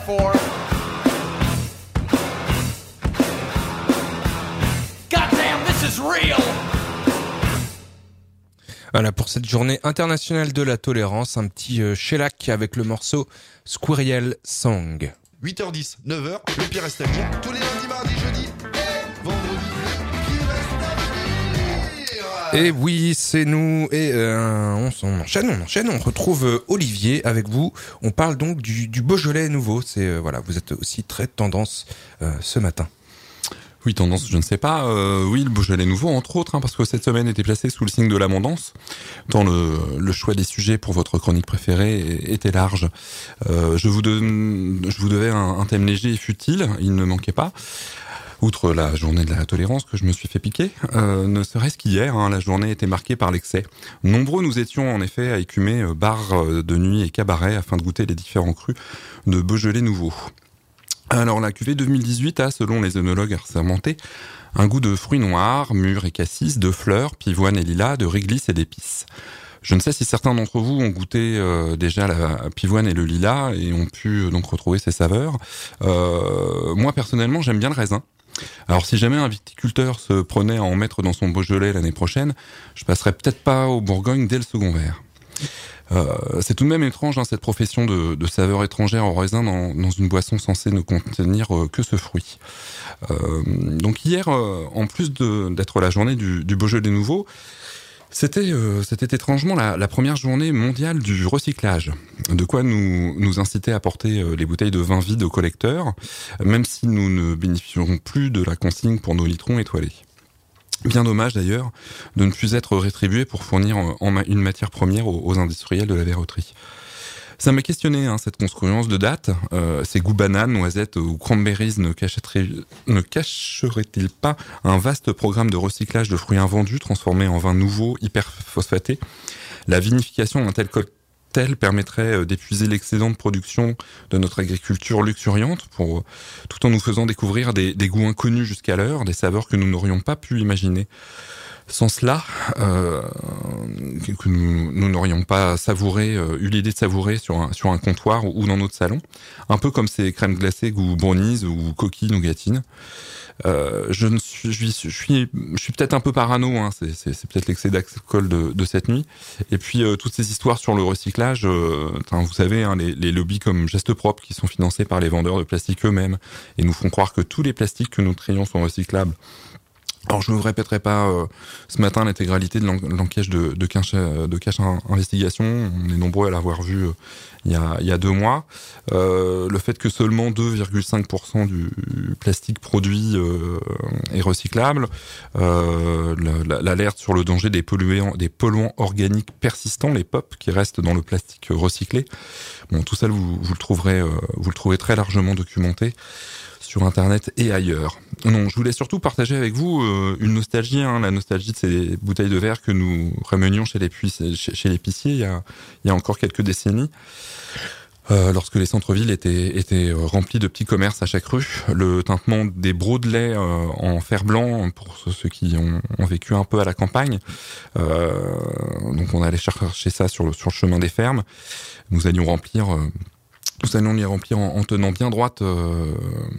for. Goddamn, this is real. Voilà, pour cette journée internationale de la tolérance, un petit euh, shellac avec le morceau Squirrel Song. huit heures dix, neuf heures, le pire reste à venir. Tous les lundis, mardis, jeudis et vendredis, le pire reste à venir. Et oui, c'est nous. Et euh, on, on enchaîne, on enchaîne. On retrouve euh, Olivier avec vous. On parle donc du, du Beaujolais nouveau. C'est euh, voilà, vous êtes aussi très tendance euh, ce matin. Oui, tendance, je ne sais pas. Euh, oui, le Beaujolais nouveau, entre autres, hein, parce que cette semaine était placée sous le signe de l'abondance, tant le, le choix des sujets pour votre chronique préférée était large. Euh, je vous donne, je vous devais un, un thème léger et futile, il ne manquait pas. Outre la journée de la tolérance que je me suis fait piquer, euh, ne serait-ce qu'hier, hein, la journée était marquée par l'excès. Nombreux nous étions en effet à écumer euh, bars de nuit et cabarets afin de goûter les différents crus de Beaujolais nouveau. Alors la cuvée deux mille dix-huit a, selon les œnologues assermentés, un goût de fruits noirs, mûrs et cassis, de fleurs, pivoine et lilas, de réglisse et d'épices. Je ne sais si certains d'entre vous ont goûté euh, déjà la pivoine et le lilas et ont pu euh, donc retrouver ces saveurs. Euh, moi personnellement j'aime bien le raisin. Alors si jamais un viticulteur se prenait à en mettre dans son Beaujolais l'année prochaine, je passerais peut-être pas au Bourgogne dès le second verre. Euh, c'est tout de même étrange hein, cette profession de, de saveur étrangère au raisin dans, dans une boisson censée ne contenir euh, que ce fruit. Euh, donc hier, euh, en plus de, d'être la journée du, du Beaujolais nouveau, c'était, euh, c'était étrangement la, la première journée mondiale du recyclage. De quoi nous, nous inciter à porter euh, les bouteilles de vin vides aux collecteurs, même si nous ne bénéficierons plus de la consigne pour nos litrons étoilés. Bien dommage d'ailleurs de ne plus être rétribué pour fournir en ma- une matière première aux, aux industriels de la verroterie. Ça m'a questionné, hein, cette construence de date. Euh, ces goûts bananes, noisettes ou cranberries ne, ne cacheraient-ils pas un vaste programme de recyclage de fruits invendus transformés en vins nouveaux, hyper phosphatés ? La vinification d'un tel cocktail permettrait d'épuiser l'excédent de production de notre agriculture luxuriante pour, tout en nous faisant découvrir des, des goûts inconnus jusqu'alors, des saveurs que nous n'aurions pas pu imaginer. Sans cela, euh, que nous, nous n'aurions pas savouré, euh, eu l'idée de savourer sur un, sur un comptoir ou, ou dans notre salon, un peu comme ces crèmes glacées goût brownies ou coquilles nougatines. Euh, je ne suis, je suis, je suis, je suis peut-être un peu parano, hein, c'est, c'est, c'est peut-être l'excès d'alcool de, de cette nuit. Et puis euh, toutes ces histoires sur le recyclage, euh, vous savez, hein, les, les lobbies comme Gestes Propres qui sont financés par les vendeurs de plastique eux-mêmes et nous font croire que tous les plastiques que nous trions sont recyclables. Alors je ne vous répéterai pas euh, ce matin l'intégralité de l'enquête de, de Cache, de Cache Investigation. On est nombreux à l'avoir vu euh, il, y a, il y a deux mois. Euh, le fait que seulement deux virgule cinq pour cent du plastique produit euh, est recyclable. Euh, l'alerte sur le danger des polluants, des polluants organiques persistants, les P O P, qui restent dans le plastique recyclé. Bon, tout ça, vous, vous, le trouverez, euh, vous le trouverez très largement documenté sur Internet et ailleurs. Non, je voulais surtout partager avec vous euh, une nostalgie, hein, la nostalgie de ces bouteilles de verre que nous ramenions chez l'épicier chez, chez l'épicier il y a, il y a encore quelques décennies. Euh, lorsque les centres-villes étaient, étaient remplis de petits commerces à chaque rue, le tintement des brocs de lait euh, en fer blanc, pour ceux qui ont, ont vécu un peu à la campagne, euh, donc on allait chercher ça sur le, sur le chemin des fermes, nous allions remplir... Euh, Nous allons les remplir en, en tenant bien droite, euh,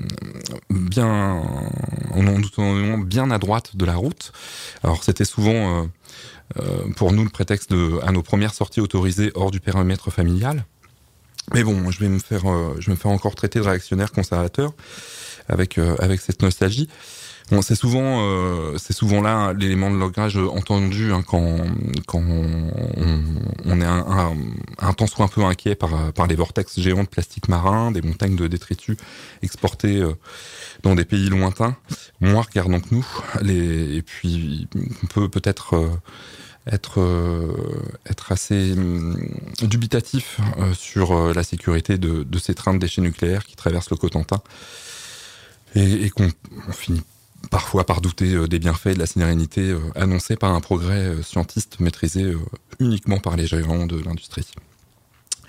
bien, en nous tenant bien à droite de la route. Alors c'était souvent euh, euh, pour nous le prétexte de, à nos premières sorties autorisées hors du périmètre familial. Mais bon, je vais me faire, euh, je vais me faire encore traiter de réactionnaire conservateur avec euh, avec cette nostalgie. Bon, c'est souvent, euh, c'est souvent là l'élément de langage entendu hein, quand quand on, on est un, un, un tant soit un peu inquiet par par les vortex géants de plastique marin, des montagnes de détritus exportés euh, dans des pays lointains. Moins regardons que nous. Les, et puis on peut peut-être euh, être euh, être assez euh, dubitatif euh, sur euh, la sécurité de, de ces trains de déchets nucléaires qui traversent le Cotentin et, et qu'on on finit parfois par douter des bienfaits et de la sérénité annoncée par un progrès scientiste maîtrisé uniquement par les géants de l'industrie.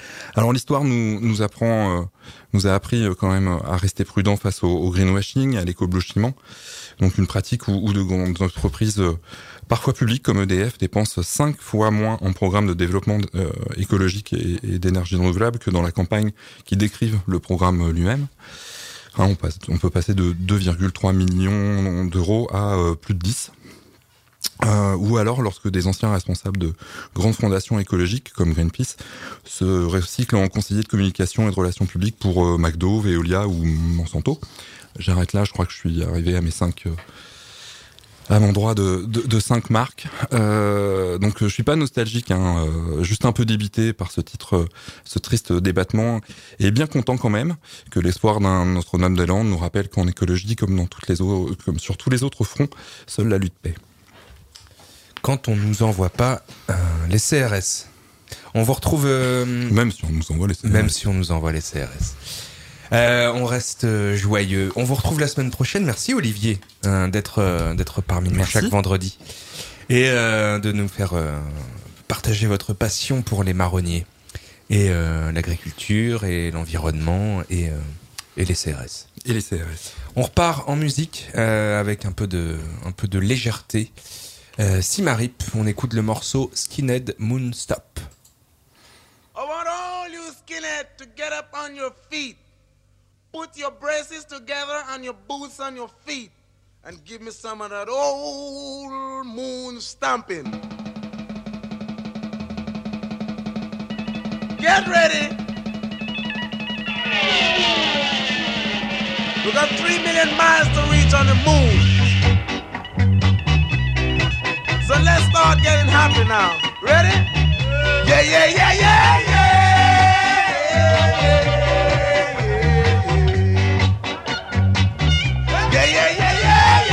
Alors l'histoire nous, nous apprend, euh, nous a appris euh, quand même à rester prudent face au, au greenwashing, à l'éco-blanchiment. Donc une pratique où, où de grandes entreprises, euh, parfois publiques comme E D F, dépensent cinq fois moins en programme de développement euh, écologique et, et d'énergie renouvelable que dans la campagne qui décrive le programme lui-même. Hein, on, passe, on peut passer de deux virgule trois millions d'euros à euh, plus de dix. Euh, ou alors lorsque des anciens responsables de grandes fondations écologiques comme Greenpeace se recyclent en conseiller de communication et de relations publiques pour euh, McDo, Veolia ou Monsanto. J'arrête là, je crois que je suis arrivé à mes cinq... Euh, à l'endroit de, de, de cinq marques. Euh, donc je suis pas nostalgique, hein, euh, juste un peu débité par ce titre, ce triste débattement, et bien content quand même que l'espoir d'un Notre-Dame-des-Landes nous rappelle qu'en écologie, comme dans toutes les autres, comme sur tous les autres fronts, seule la lutte paie. Quand on nous envoie pas euh, les C R S, on vous retrouve euh, même si on nous envoie les C R S. Même si on nous envoie les C R S. Euh, on reste joyeux. On vous retrouve la semaine prochaine. Merci Olivier euh, d'être euh, d'être parmi nous Merci. chaque vendredi et euh, de nous faire euh, partager votre passion pour les marronniers et euh, l'agriculture et l'environnement et euh, et les C R S. Et les C R S. On repart en musique euh, avec un peu de un peu de légèreté. Euh, Simarip, on écoute le morceau Skinhead Moon Stop. I want all you skinheads to get up on your feet. Put your braces together and your boots on your feet and give me some of that old moon stomping. Get ready. We got three million miles to reach on the moon. So let's start getting happy now. Ready? Yeah, yeah, yeah, yeah, yeah. Yeah, yeah, yeah, yeah,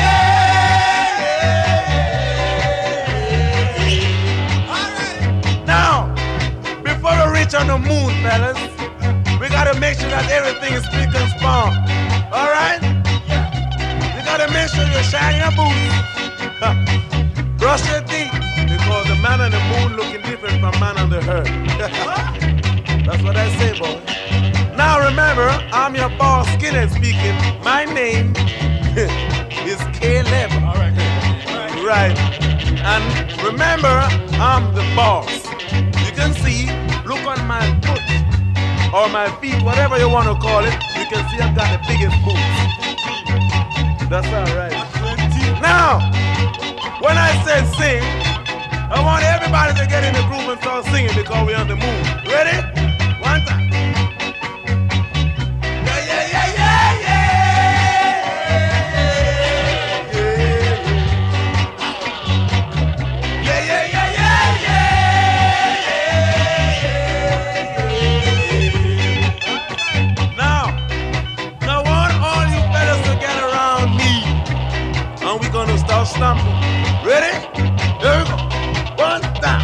yeah. All right. Now, before we reach on the moon, fellas, we gotta make sure that everything is spick and span. All right? You gotta make sure you're shining your boots. Brush your teeth, because the man on the moon looking different from man on the earth. That's what I say, boy. Now remember, I'm your boss, Skinhead speaking. My name is Caleb. All right. Right. And remember, I'm the boss. You can see, look on my foot, or my feet, whatever you want to call it. You can see I've got the biggest boots. That's all right. Now, when I say sing, I want everybody to get in the groove and start singing because we're on the moon. Ready? One time. Yeah, yeah, yeah, yeah, yeah. Yeah, yeah, yeah, yeah, yeah. Now, now I want all you fellas to get around me, and we're gonna start stomping. Ready? Here we go. One time.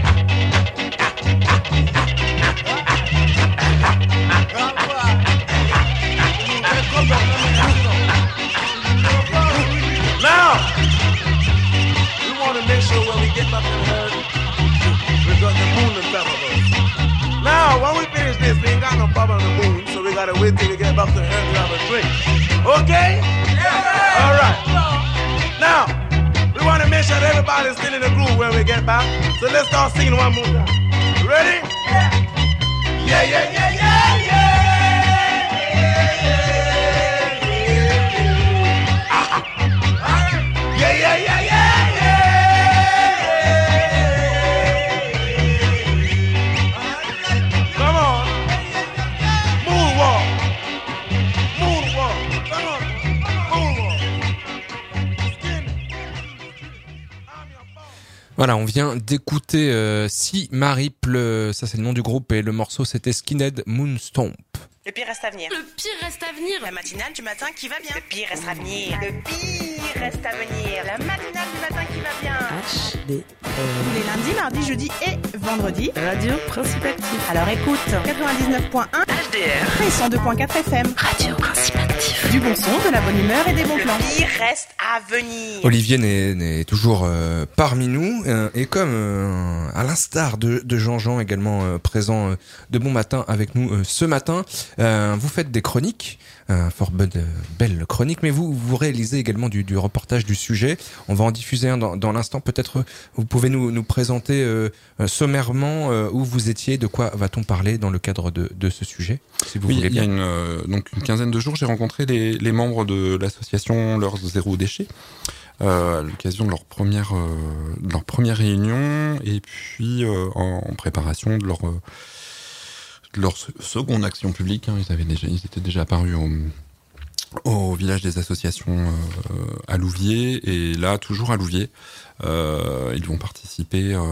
Now, we want to make sure when we get back to the earth, we got the moon on top of us. Now, when we finish this, we ain't got no problem on the moon, so we gotta wait till we get back to the earth to have a drink. Okay? Yeah. All right. Now, we want to make sure that everybody's still in the groove when we get back. So let's start singing one more time. Ready? Yeah, yeah, yeah, yeah, yeah, yeah. Yeah, yeah, yeah, yeah, yeah. Come on. Moonwalk. Moonwalk. Come on. Moonwalk. Voilà, on vient d'écouter euh, Simarip, le, ça c'est le nom du groupe, et le morceau c'était Skinhead Moonstomp. Le pire reste à venir. Le pire reste à venir. La matinale du matin qui va bien. Le pire reste à venir. Le pire reste à venir. La matinale du matin qui va bien. H D R. Tous les lundis, mardis, jeudis et vendredis. Radio Principe Actif. Alors écoute, quatre-vingt-dix-neuf point un H D R et cent deux point quatre F M. Radio Principe Actif. Du bon son, de la bonne humeur et des bons plans. Le pire reste à venir. Olivier n'est, n'est toujours euh, parmi nous euh, et comme euh, à l'instar de, de Jean-Jean également euh, présent euh, de Bon Matin avec nous euh, ce matin, euh, vous faites des chroniques, euh, fort bonne, euh, belle chronique, mais vous vous réalisez également du, du reportage du sujet. On va en diffuser un dans, dans l'instant. Peut-être vous pouvez nous, nous présenter euh, sommairement euh, où vous étiez, de quoi va-t-on parler dans le cadre de, de ce sujet, si vous oui, voulez il y a bien. une, euh, donc une quinzaine de jours, j'ai rencontré les, les membres de l'association Leur Zéro Déchet euh, à l'occasion de leur première, euh, de leur première réunion et puis euh, en, en préparation de leur, euh, de leur seconde action publique. Hein. Ils, avaient déjà, ils étaient déjà apparus au, au village des associations euh, à Louviers et là, toujours à Louviers, euh, ils vont participer euh,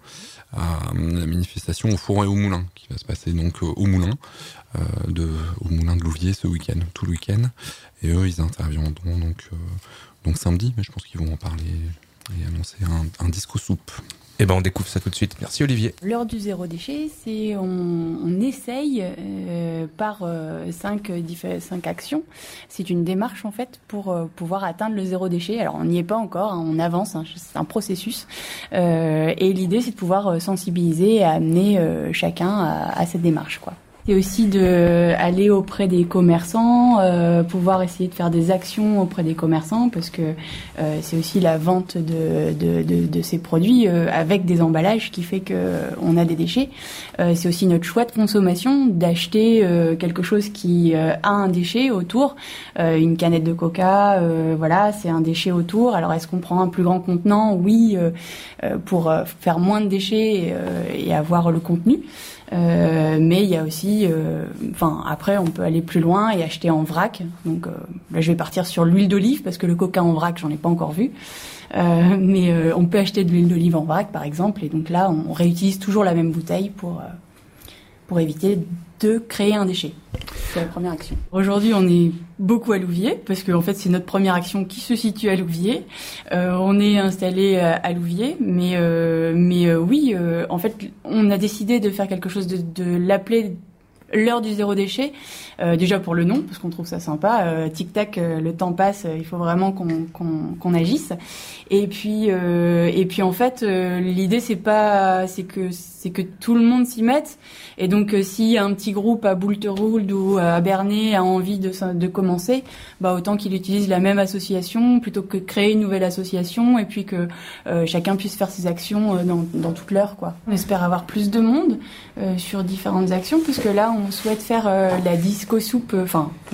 à la manifestation au Four et au Moulin qui va se passer donc au Moulin. Euh, de, au Moulin de Louviers ce week-end, tout le week-end. Et eux, ils interviendront donc, euh, donc samedi, mais je pense qu'ils vont en parler et annoncer un, un disco soupe. Eh ben, on découvre ça tout de suite. Merci Olivier. L'heure du zéro déchet, c'est on, on essaye euh, par euh, cinq, cinq actions. C'est une démarche en fait pour euh, pouvoir atteindre le zéro déchet. Alors on n'y est pas encore, hein, on avance, hein, c'est un processus. Euh, et l'idée, c'est de pouvoir sensibiliser et amener euh, chacun à, à cette démarche, quoi. C'est aussi de aller auprès des commerçants, euh, pouvoir essayer de faire des actions auprès des commerçants parce que euh, c'est aussi la vente de, de, de, de ces produits euh, avec des emballages qui fait que euh, on a des déchets. Euh, c'est aussi notre choix de consommation d'acheter euh, quelque chose qui euh, a un déchet autour, euh, une canette de Coca, euh, voilà, c'est un déchet autour. Alors est-ce qu'on prend un plus grand contenant? Oui, euh, euh, pour euh, faire moins de déchets et, euh, et avoir le contenu. Euh, mais il y a aussi, enfin euh, après on peut aller plus loin et acheter en vrac. Donc euh, là je vais partir sur l'huile d'olive parce que le coca en vrac j'en ai pas encore vu. Euh, mais euh, on peut acheter de l'huile d'olive en vrac par exemple et donc là on réutilise toujours la même bouteille pour euh, pour éviter de créer un déchet. C'est la première action. Aujourd'hui, on est beaucoup à Louviers parce que en fait, c'est notre première action qui se situe à Louviers. Euh, on est installé à Louviers, mais euh, mais euh, oui, euh, en fait, on a décidé de faire quelque chose de, de l'appeler l'heure du zéro déchet. Euh, déjà pour le nom, parce qu'on trouve ça sympa. Euh, tic tac, euh, le temps passe. Euh, il faut vraiment qu'on qu'on, qu'on agisse. Et puis euh, et puis en fait, euh, l'idée c'est pas c'est que c'est que tout le monde s'y mette. Et donc euh, si un petit groupe à Boulterould ou à Bernay a envie de de commencer, bah autant qu'il utilise la même association plutôt que créer une nouvelle association et puis que euh, chacun puisse faire ses actions euh, dans dans toute l'heure, quoi. On espère avoir plus de monde euh, sur différentes actions puisque là on souhaite faire euh, la disco soupe, enfin euh,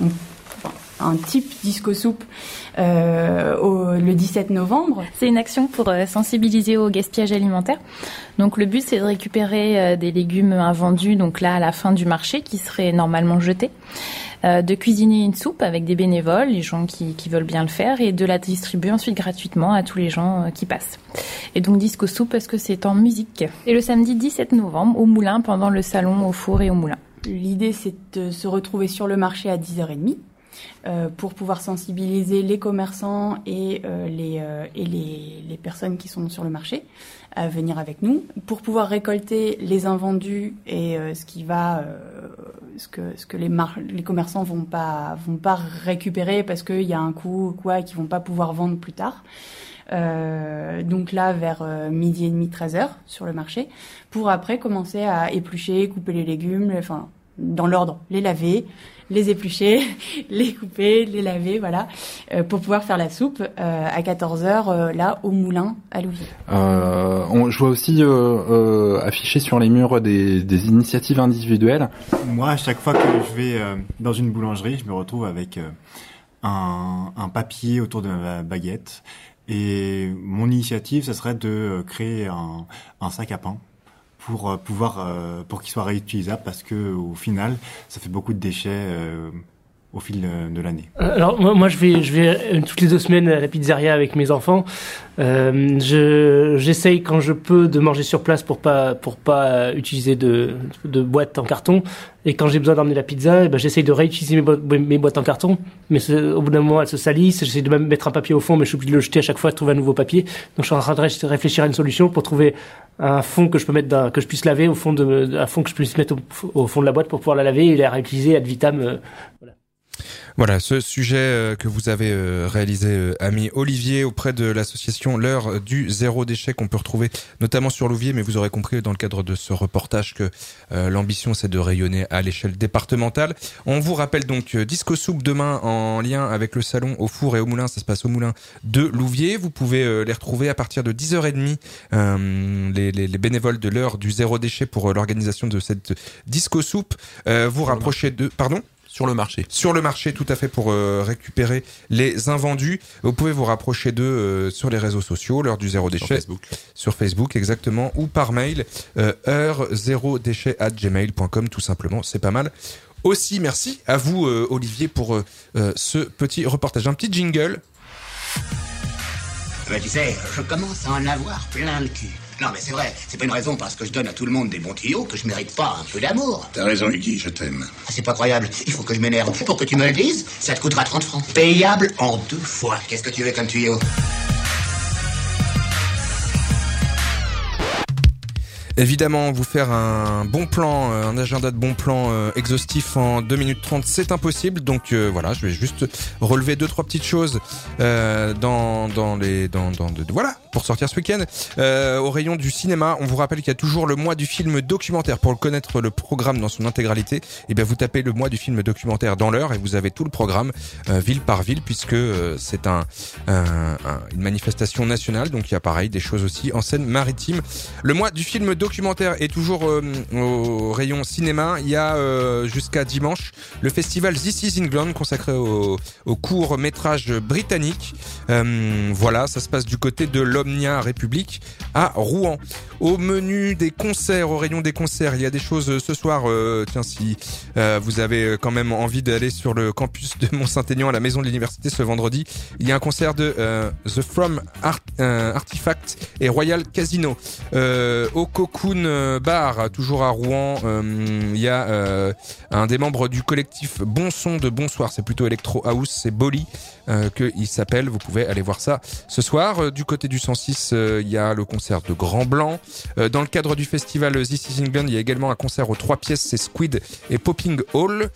un type disco soupe euh, au, le dix-sept novembre. C'est une action pour euh, sensibiliser au gaspillage alimentaire. Donc le but c'est de récupérer euh, des légumes invendus, donc là à la fin du marché qui seraient normalement jetés, euh, de cuisiner une soupe avec des bénévoles, les gens qui, qui veulent bien le faire, et de la distribuer ensuite gratuitement à tous les gens euh, qui passent. Et donc disco soupe parce que c'est en musique. Et le samedi dix-sept novembre au Moulin pendant le salon au Four et au Moulin. L'idée c'est de se retrouver sur le marché à dix heures trente. Euh, pour pouvoir sensibiliser les commerçants et, euh, les, euh, et les, les personnes qui sont sur le marché à venir avec nous, pour pouvoir récolter les invendus et euh, ce qui va, euh, ce que, ce que les, mar- les commerçants vont pas, vont pas récupérer parce qu'il y a un coût ou quoi et qu'ils vont pas pouvoir vendre plus tard. Euh, donc là vers euh, midi et demi, treize heures sur le marché, pour après commencer à éplucher, couper les légumes, les, enfin dans l'ordre, les laver, les éplucher, les couper, les laver, voilà, euh, pour pouvoir faire la soupe euh, à quatorze heures, euh, là, au Moulin, à Louviers. Euh, on, je vois aussi euh, euh, afficher sur les murs des, des initiatives individuelles. Moi, à chaque fois que je vais euh, dans une boulangerie, je me retrouve avec euh, un, un papier autour de ma baguette. Et mon initiative, ça serait de créer un, un sac à pain pour euh, pouvoir euh, pour qu'il soit réutilisable parce que au final ça fait beaucoup de déchets euh, au fil de, de l'année. Alors moi, moi je vais je vais euh, toutes les deux semaines à la pizzeria avec mes enfants. Euh, je j'essaye quand je peux de manger sur place pour pas pour pas utiliser de de boîtes en carton, et quand j'ai besoin d'emmener la pizza, eh ben j'essaye de réutiliser mes, bo- mes boîtes en carton, mais au bout d'un moment elles se salissent. J'essaie de même mettre un papier au fond, mais je suis obligé de le jeter à chaque fois, de trouver un nouveau papier. Donc je suis en train de réfléchir à une solution pour trouver un fond que je peux mettre dans, que je puisse laver au fond de un fond que je puisse mettre au, au fond de la boîte pour pouvoir la laver et la réutiliser ad vitam. Euh, voilà. Voilà, ce sujet euh, que vous avez euh, réalisé, euh, ami Olivier, auprès de l'association L'heure du zéro déchet, qu'on peut retrouver notamment sur Louviers, mais vous aurez compris dans le cadre de ce reportage que euh, l'ambition c'est de rayonner à l'échelle départementale. On vous rappelle donc euh, Disco Soupe demain en lien avec le salon au four et au moulin, ça se passe au moulin de Louviers. Vous pouvez euh, les retrouver à partir de dix heures trente, euh, les, les, les bénévoles de L'heure du zéro déchet pour euh, l'organisation de cette Disco Soupe. Euh, vous rapprochez de... Pardon ? Sur le marché. Sur le marché, tout à fait, pour euh, récupérer les invendus. Vous pouvez vous rapprocher d'eux euh, sur les réseaux sociaux, l'heure du zéro déchet. Sur Facebook. Sur Facebook, exactement. Ou par mail, euh, heure zéro déchet arobase gmail point com, tout simplement. C'est pas mal. Aussi, merci à vous, euh, Olivier, pour euh, euh, ce petit reportage. Un petit jingle. Mais tu sais, je commence à en avoir plein le cul. Non mais c'est vrai, c'est pas une raison parce que je donne à tout le monde des bons tuyaux que je mérite pas un peu d'amour. T'as raison, Iggy, je t'aime. Ah, c'est pas croyable, il faut que je m'énerve. Pour que tu me le dises, ça te coûtera trente francs. Payable en deux fois. Qu'est-ce que tu veux comme tuyau ? Évidemment, vous faire un bon plan, un agenda de bon plan euh, exhaustif en deux minutes trente, c'est impossible. Donc euh, voilà, je vais juste relever deux trois petites choses euh, dans dans les dans dans de, voilà pour sortir ce week-end. Euh, au rayon du cinéma, on vous rappelle qu'il y a toujours le mois du film documentaire. Pour connaître le programme dans son intégralité, eh bien vous tapez le mois du film documentaire dans l'heure et vous avez tout le programme euh, ville par ville, puisque euh, c'est un, un, un une manifestation nationale. Donc il y a pareil des choses aussi en Seine-Maritime. Le mois du film documentaire documentaire est toujours euh, au rayon cinéma. Il y a euh, jusqu'à dimanche le festival This is England consacré au, au court métrage britannique. Euh, voilà, ça se passe du côté de l'Omnia République à Rouen. Au menu des concerts, au rayon des concerts, il y a des choses ce soir. Euh, tiens, si euh, vous avez quand même envie d'aller sur le campus de Mont-Saint-Aignan à la maison de l'université ce vendredi, il y a un concert de euh, The From Art, euh, Artifact et Royal Casino. Euh, au Cocoon Bar, toujours à Rouen, euh, il y a euh, un des membres du collectif Bon Son de Bonsoir, c'est plutôt Electro House, c'est Bolly euh, qu'il s'appelle, vous pouvez aller voir ça ce soir. Euh, du côté du cent six, euh, il y a le concert de Grand Blanc. Euh, dans le cadre du festival This is England, il y a également un concert aux trois pièces, c'est Squid et Popping Hall.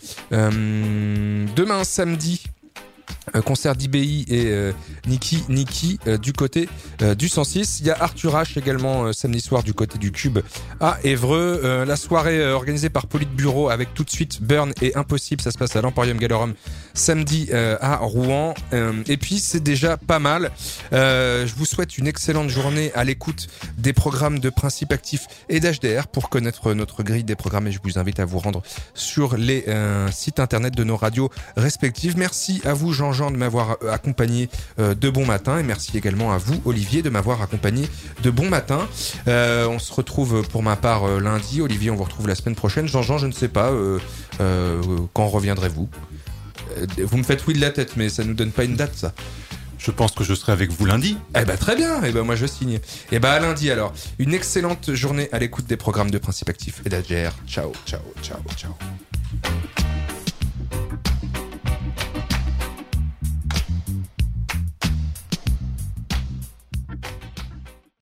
Euh, demain samedi, Euh, concert d'I B I et euh, Niki Niki euh, du côté euh, du cent six. Il y a Arthur H également euh, samedi soir du côté du Cube à Évreux. Euh, la soirée euh, organisée par Politburo avec tout de suite Burn et Impossible, ça se passe à l'Emporium Galerum samedi euh, à Rouen. Euh, et puis c'est déjà pas mal. Euh, je vous souhaite une excellente journée à l'écoute des programmes de Principe Actif et d'H D R pour connaître notre grille des programmes, et je vous invite à vous rendre sur les euh, sites internet de nos radios respectives. Merci à vous Jean-Jean de m'avoir accompagné euh, de Bon Matin, et merci également à vous Olivier de m'avoir accompagné de Bon Matin. Euh, on se retrouve pour ma part euh, lundi. Olivier, on vous retrouve la semaine prochaine. Jean-Jean, je ne sais pas euh, euh, quand reviendrez-vous. euh, Vous me faites oui de la tête, mais ça nous donne pas une date, ça. Je pense que je serai avec vous lundi. Eh ben très bien, eh ben moi je signe. Eh ben à lundi alors. Une excellente journée à l'écoute des programmes de Principe Actif et d'A G R. Ciao, ciao, ciao, ciao.